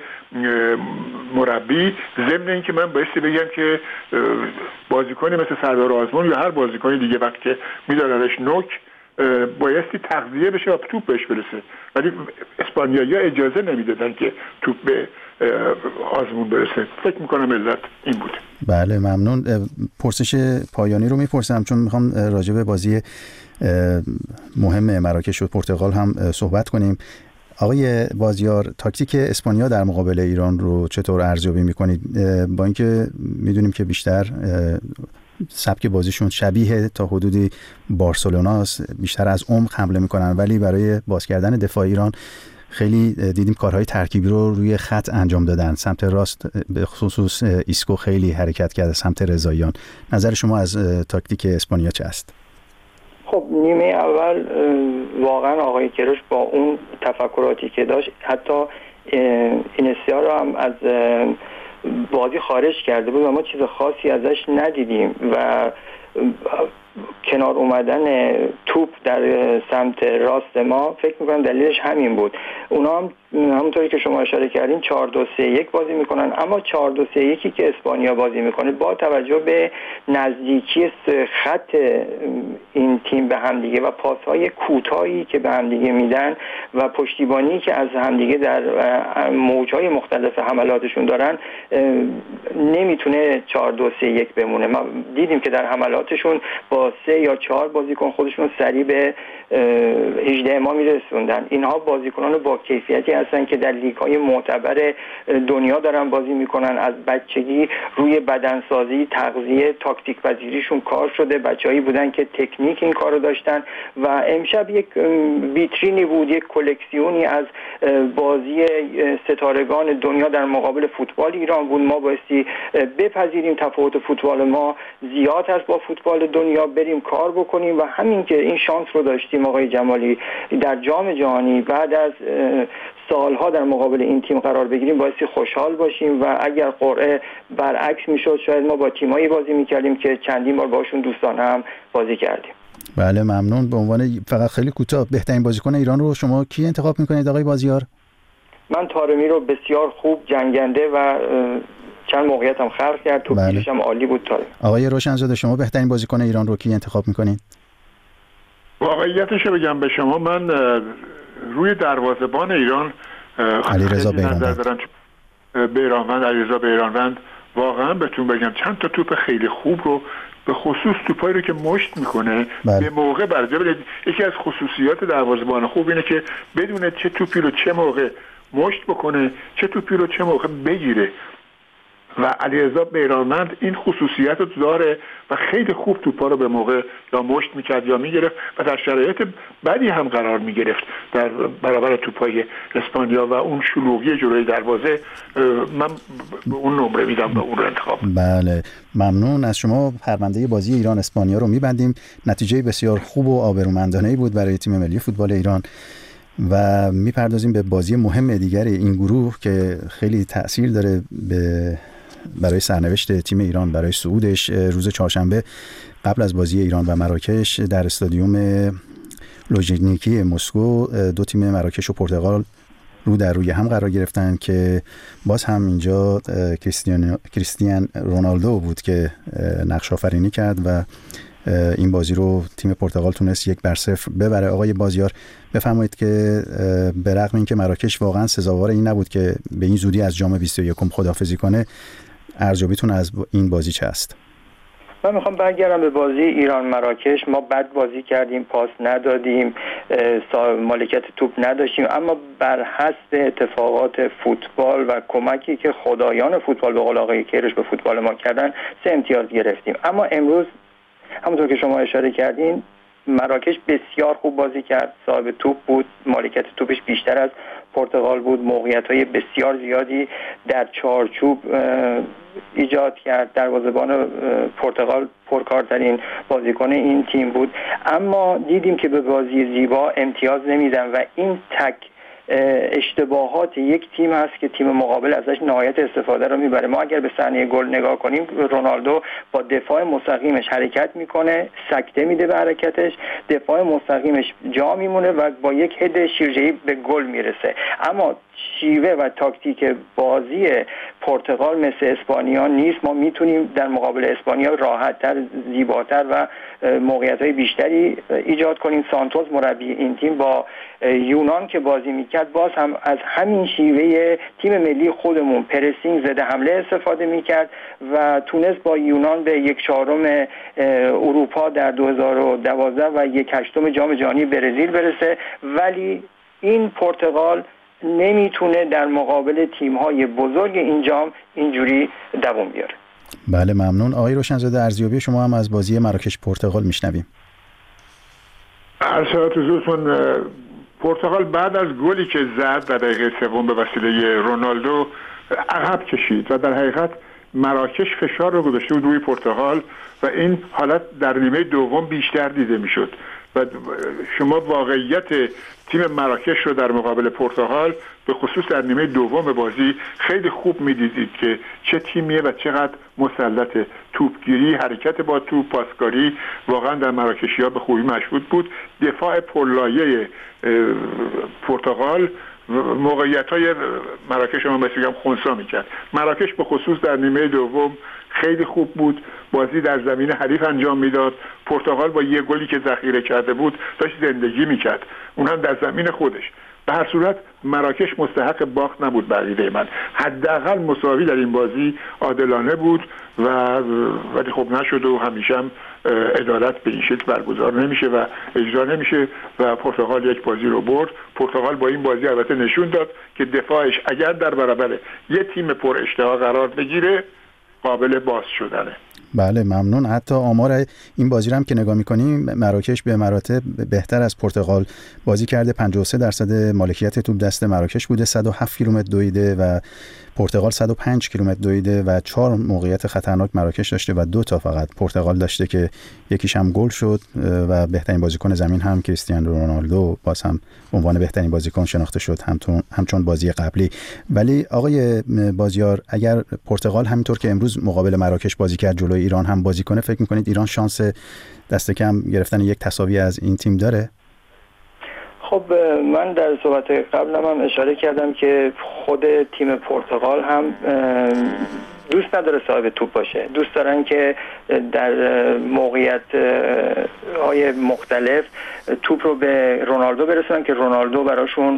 مربی. ضمن این که من بایستی بگم که بازیکنی مثل سردار آزمون یا هر بازیکنی دیگه وقتی که میدارنش نوک بایستی تغذیه بشه و توپ بهش برسه، ولی اسپانیایی‌ها اجازه نمیدادن که توپ به آزمون برسه. فکر میکنم علت این بود. بله ممنون. پرسش پایانی رو میپرسم چون میخوام راجع به بازی مهم مراکش و پرتغال هم صحبت کنیم. آقای بازیار، تاکتیک اسپانیا در مقابل ایران رو چطور ارزیابی میکنید؟ با اینکه میدونیم که بیشتر سبک بازیشون شبیه تا حدودی بارسلوناست، بیشتر از عمق حمله میکنن، ولی برای باز کردن دفاع ایران خیلی دیدیم کارهای ترکیبی رو روی خط انجام دادن. سمت راست به خصوص ایسکو خیلی حرکت کرده، سمت رضاییان. نظر شما از تاکتیک اسپانیا چه است؟ خب نیمه اول واقعا آقای کیروش با اون تفکراتی که داشت حتی اینسیا رو هم از بازی خارج کرده بود و ما چیز خاصی ازش ندیدیم و کنار اومدن توپ در سمت راست ما فکر میکنم دلیلش همین بود. اونا هم همونطوری که شما اشاره کردین 4-2-3-1 بازی میکنن، اما 4-2-3-1 که اسپانیا بازی میکنه با توجه به نزدیکی خط این تیم به همدیگه و پاسهای کوتاهی که به همدیگه میدن و پشتیبانی که از همدیگه در موجهای مختلف حملاتشون دارن نمیتونه 4-2-3-1 بمونه. ما دیدیم که در حملاتشون با 3 یا 4 بازیکن خودشون سریع به 18 ما میرسوندن. اینها بازیکنان با کیفیتی هستن که در لیگ‌های معتبر دنیا دارن بازی میکنن. از بچگی روی بدنسازی، تغذیه، تاکتیک پذیریشون کار شده. بچه‌ای بودن که تکنیک این کارو داشتن و امشب یک ویترینی بود، یک کلکسیونی از بازی ستارگان دنیا در مقابل فوتبال ایران بود. ما بایستی بپذیریم تفاوت فوتبال ما زیاد هست با فوتبال دنیا، بریم کار بکنیم و همین که این شانس رو داشتیم آقای جمالی در جام جهانی بعد از سالها در مقابل این تیم قرار بگیریم بایستی خوشحال باشیم و اگر قرعه برعکس میشد شاید ما با تیمایی بازی میکردیم که چندین بار باشون دوستانه هم بازی کردیم. بله ممنون. به عنوان فقط خیلی کوتاه بهترین بازیکن ایران رو شما کی انتخاب میکنید آقای بازیار؟ من طارمی رو بسیار خوب جنگنده و چند موقعیت هم خلق کرد، تو پیشش هم عالی بود. طارمی. آقای روشنزاده شما بهترین بازیکن ایران رو کی انتخاب میکنید؟ واقعیتش بگم به شما من روی دروازه‌بان ایران علیرضا بیرانوند واقعا بهتون بگم چند تا توپ خیلی خوب رو به خصوص توپایی رو که مشت میکنه به موقع برده. یکی از خصوصیات دروازه‌بان خوب اینه که بدونه چه توپی رو چه موقع مشت بکنه، چه توپی رو چه موقع بگیره و علیرضا بیرانوند این خصوصیت رو داره و خیلی خوب توپا رو به موقع یا مشت میکرد یا میگرفت و در شرایط بدی هم قرار میگرفت در برابر توپای اسپانیا و اون شلوغی جلوی دروازه. من اون نمره میدم و اون رو انتخاب. بله ممنون از شما. پرونده بازی ایران اسپانیا رو میبندیم. نتیجه بسیار خوب و آبرومندانه‌ای بود برای تیم ملی فوتبال ایران و میپردازیم به بازی مهم دیگر این گروه که خیلی تأثیر داره برای سرنوشت تیم ایران، برای صعودش. روز چهارشنبه قبل از بازی ایران و مراکش در استادیوم لوژنیکی مسکو دو تیم مراکش و پرتغال رو در روی هم قرار گرفتن که باز هم اینجا کریستیان رونالدو بود که نقش آفرینی کرد و این بازی رو تیم پرتغال تونست 1-0 ببره. آقای بازیار بفرمایید که به رغم اینکه مراکش واقعا سزاوار این نبود که به این زودی از جام 21 خداحافظی کنه، ارزیابیتون از این بازی چه است؟ من میخوام برگردم به بازی ایران مراکش. ما بد بازی کردیم، پاس ندادیم، مالکیت توپ نداشتیم، اما بر حسب اتفاقات فوتبال و کمکی که خدایان فوتبال به قول آقای کیروش به فوتبال ما کردن 3 امتیاز گرفتیم. اما امروز همونطور که شما اشاره کردین مراکش بسیار خوب بازی کرد، صاحب توپ بود، مالکیت توپش بیشتر از پرتغال بود، موقعیت‌های بسیار زیادی در چارچوب ایجاد کرد. دروازه‌بان پرتغال پرکارترین بازیکن این تیم بود، اما دیدیم که به بازی زیبا امتیاز نمیدن و این تک اشتباهات یک تیم هست که تیم مقابل ازش نهایت استفاده رو میبره. ما اگر به صحنه گل نگاه کنیم، رونالدو با دفاع مستقیمش حرکت میکنه، سکته میده به حرکتش، دفاع مستقیمش جا میمونه و با یک هد شیرجه‌ای به گل میرسه. اما شیوه و تاکتیک بازی پرتغال مثل اسپانیا نیست. ما میتونیم در مقابل اسپانیا راحت‌تر، زیباتر و موقعیت‌های بیشتری ایجاد کنیم. سانتوس مربی این تیم با یونان که بازی میکرد باز هم از همین شیوه تیم ملی خودمون پرسینگ زده حمله استفاده میکرد و تونست با یونان به 1/4 اروپا در 2012 و 1/8 جام جهانی برزیل برسه، ولی این پرتغال نمیتونه در مقابل تیم‌های بزرگ این جام اینجوری دوام بیاره. بله ممنون. آقای روشنزاده، ارزیابی شما هم از بازی مراکش پرتغال میشنویم. عرض حضورتون، پرتغال بعد از گلی که زد در دقیقه سوم به وسیله رونالدو عقب کشید و در حقیقت مراکش فشار رو گذاشته بود روی پرتغال و این حالت در نیمه دوم بیشتر دیده میشد و شما واقعیت تیم مراکش رو در مقابل پرتغال به خصوص در نیمه دوم بازی خیلی خوب می‌دیدید که چه تیمیه و چقدر مسلطه. توپگیری، حرکت با توپ، پاسکاری واقعا در مراکشی‌ها به خوبی مشهود بود. دفاع پرلایه پرتغال موقعیت‌های مراکش رو مثلا خنثی می‌کرد. مراکش به خصوص در نیمه دوم خیلی خوب بود، بازی در زمین حریف انجام میداد. پرتغال با یه گلی که ذخیره کرده بود داشت زندگی میکرد، اون هم در زمین خودش. به هر صورت مراکش مستحق باخت نبود بقیده من، حداقل مساوی در این بازی عادلانه بود ولی خب نشد و همیشه هم عدالت به این شکل برگزار نمیشه و اجرا نمیشه و پرتغال یک بازی رو برد. پرتغال با این بازی البته نشون داد که دفاعش اگر در برابر یه تیم پر اشتها قرار بگیره قابل باز شدنه. بله ممنون. حتی آمار این بازی رو هم که نگاه می‌کنیم، مراکش به مراتب بهتر از پرتغال بازی کرده. 53% مالکیت توپ دست مراکش بوده، 107 کیلومتر دویده و پرتغال 105 کیلومتر دویده و 4 موقعیت خطرناک مراکش داشته و 2 تا فقط پرتغال داشته که یکیش هم گل شد و بهترین بازیکن زمین هم کریستیانو رونالدو باز هم به عنوان بهترین بازیکن شناخته شد همچون بازی قبلی. ولی آقای بازیار، اگر پرتغال همینطور که امروز مقابل مراکش بازی کرد جلوی ایران هم بازی کنه، فکر می‌کنید ایران شانس دست کم گرفتن یک تساوی از این تیم داره؟ خب من در صحبت قبلم هم اشاره کردم که خود تیم پرتغال هم دوست نداره صاحب توپ باشه، دوست دارن که در موقعیت های مختلف توپ رو به رونالدو برسونن که رونالدو براشون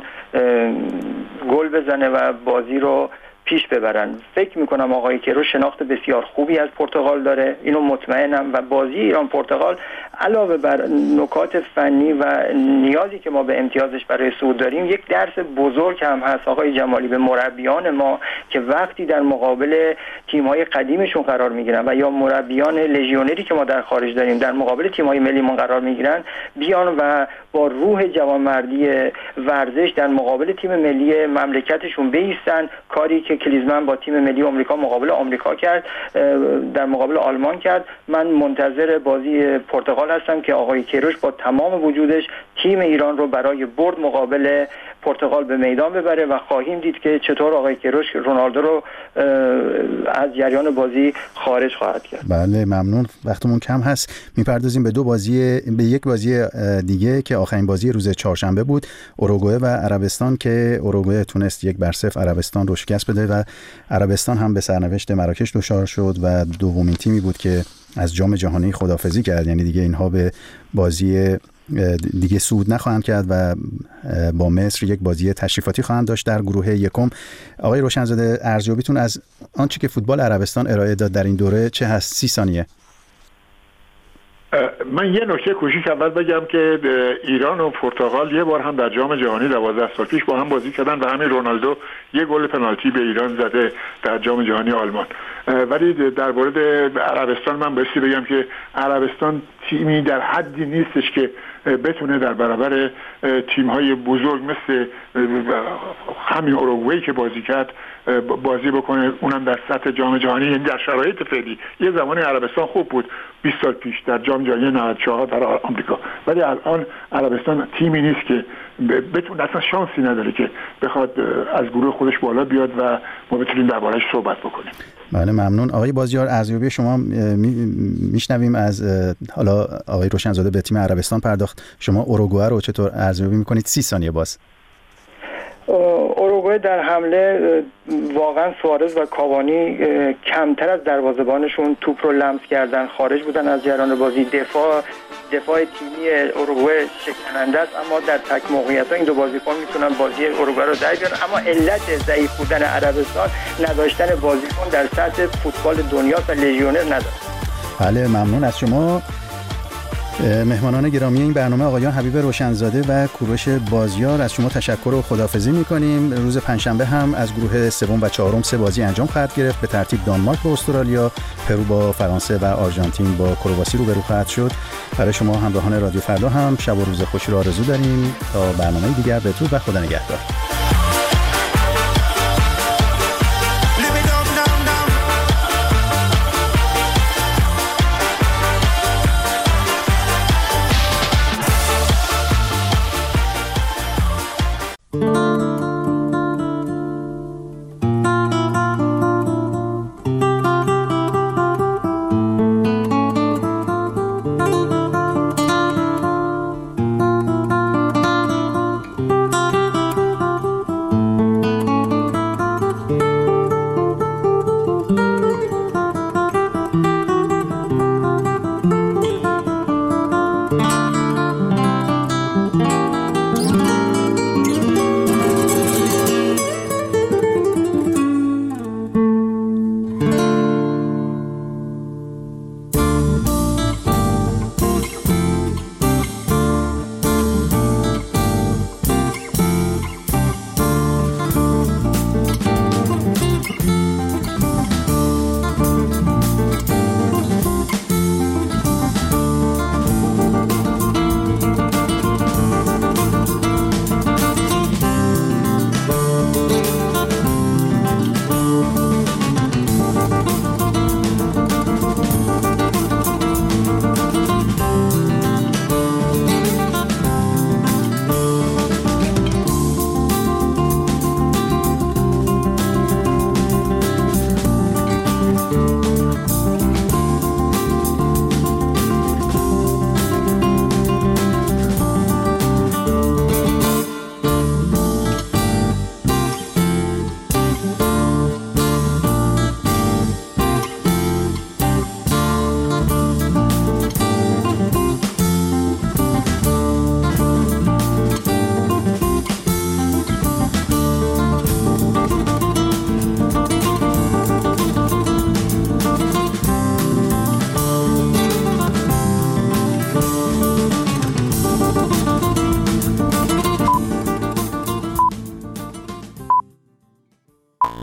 گل بزنه و بازی رو پیش ببرن. فکر میکنم آقای کیروش شناخت بسیار خوبی از پرتغال داره، اینو مطمئنم، و بازی ایران پرتغال علاوه بر نکات فنی و نیازی که ما به امتیازش برای صعود داریم، یک درس بزرگ هم هست آقای جمالی به مربیان ما که وقتی در مقابل تیم‌های قدیمشون قرار میگیرن و یا مربیان لژیونری که ما در خارج داریم در مقابل تیم‌های ملیمون قرار میگیرن، بیان و با روح جوانمردی ورزش در مقابل تیم ملی مملکتشون بایستن، کاری که کلیزمن با تیم ملی آمریکا مقابل آمریکا کرد، در مقابل آلمان کرد. من منتظر بازی پرتغال هستم که آقای کیروش با تمام وجودش تیم ایران رو برای برد مقابل پرتغال به میدان ببره و خواهیم دید که چطور آقای کیروش رونالدو رو از جریان بازی خارج خواهد کرد. بله ممنون. وقتمون کم هست، میپردازیم به یک بازی دیگه که آخرین بازی روز چهارشنبه بود، اوروگوئه و عربستان، که اوروگوئه تونست 1-0 عربستان رو شکست بده و عربستان هم به سرنوشت مراکش دچار شد و دومین تیمی بود که از جام جهانی خداحافظی کرد. یعنی دیگه اینها به بازی دیگه صعود نخواهند کرد و با مصر یک بازی تشریفاتی خواهند داشت در گروه یکم. آقای روشنزاده، ارزیابیتون از آنچه که فوتبال عربستان ارائه داد در این دوره چه هست؟ 30 ثانیه. من یه نکته کوچیک اول بگم که ایران و پرتغال یه بار هم در جام جهانی 12 سال پیش با هم بازی کردن و همین رونالدو یه گل پنالتی به ایران زده در جام جهانی آلمان. ولی در مورد عربستان من بایستی بگم که عربستان تیمی در حدی نیستش که بتونه در برابر تیم‌های بزرگ مثل همین اوروگوئه که بازی کرد بازی بکنه، اونم در سطح جام جهانی. یعنی در شرایط فعلی یه زمانی عربستان خوب بود 20 سال پیش در جام جهانی 94 در آمریکا، ولی الان عربستان تیمی نیست که بتونه، اصلا شانسی نداره که بخواد از گروه خودش بالا بیاد و ما بتونیم درباره‌اش صحبت بکنیم. بله ممنون. آقای بازیار، ارزیابی شما میشنویم از حالا آقای روشنزاده به تیم عربستان پرداخت. شما اوروگوئه رو چطور ارزیابی میکنید؟ 30 ثانیه باز. اوروگوئه در حمله واقعا سوارز و کاوانی کمتر از دروازه‌بانشون توپ رو لمس کردن، خارج بودن از جریان بازی. دفاع تیمی اوروگوئه شکننده است، اما در تک موقعیت‌ها این دو بازیکن میتونن بازی اوروگوئه رو در بیارن. اما علت ضعیف بودن عربستان نداشتن بازیکن در سطح فوتبال دنیا و لژیونر نداره. بله ممنون از شما. مهمانان گرامی این برنامه آقایان حبیب روشنزاده و کوروش بازیار، از شما تشکر و خداحافظی می‌کنیم. روز پنجشنبه هم از گروه سوم و چهارم 3 بازی انجام خواهد گرفت. به ترتیب دانمارک با استرالیا، پرو با فرانسه و آرژانتین با کرواسی روبرو خواهد شد. برای شما همراهان رادیو فردا هم شب و روز خوشی را آرزو داریم. تا برنامه دیگر بدرود و خدا نگهدار.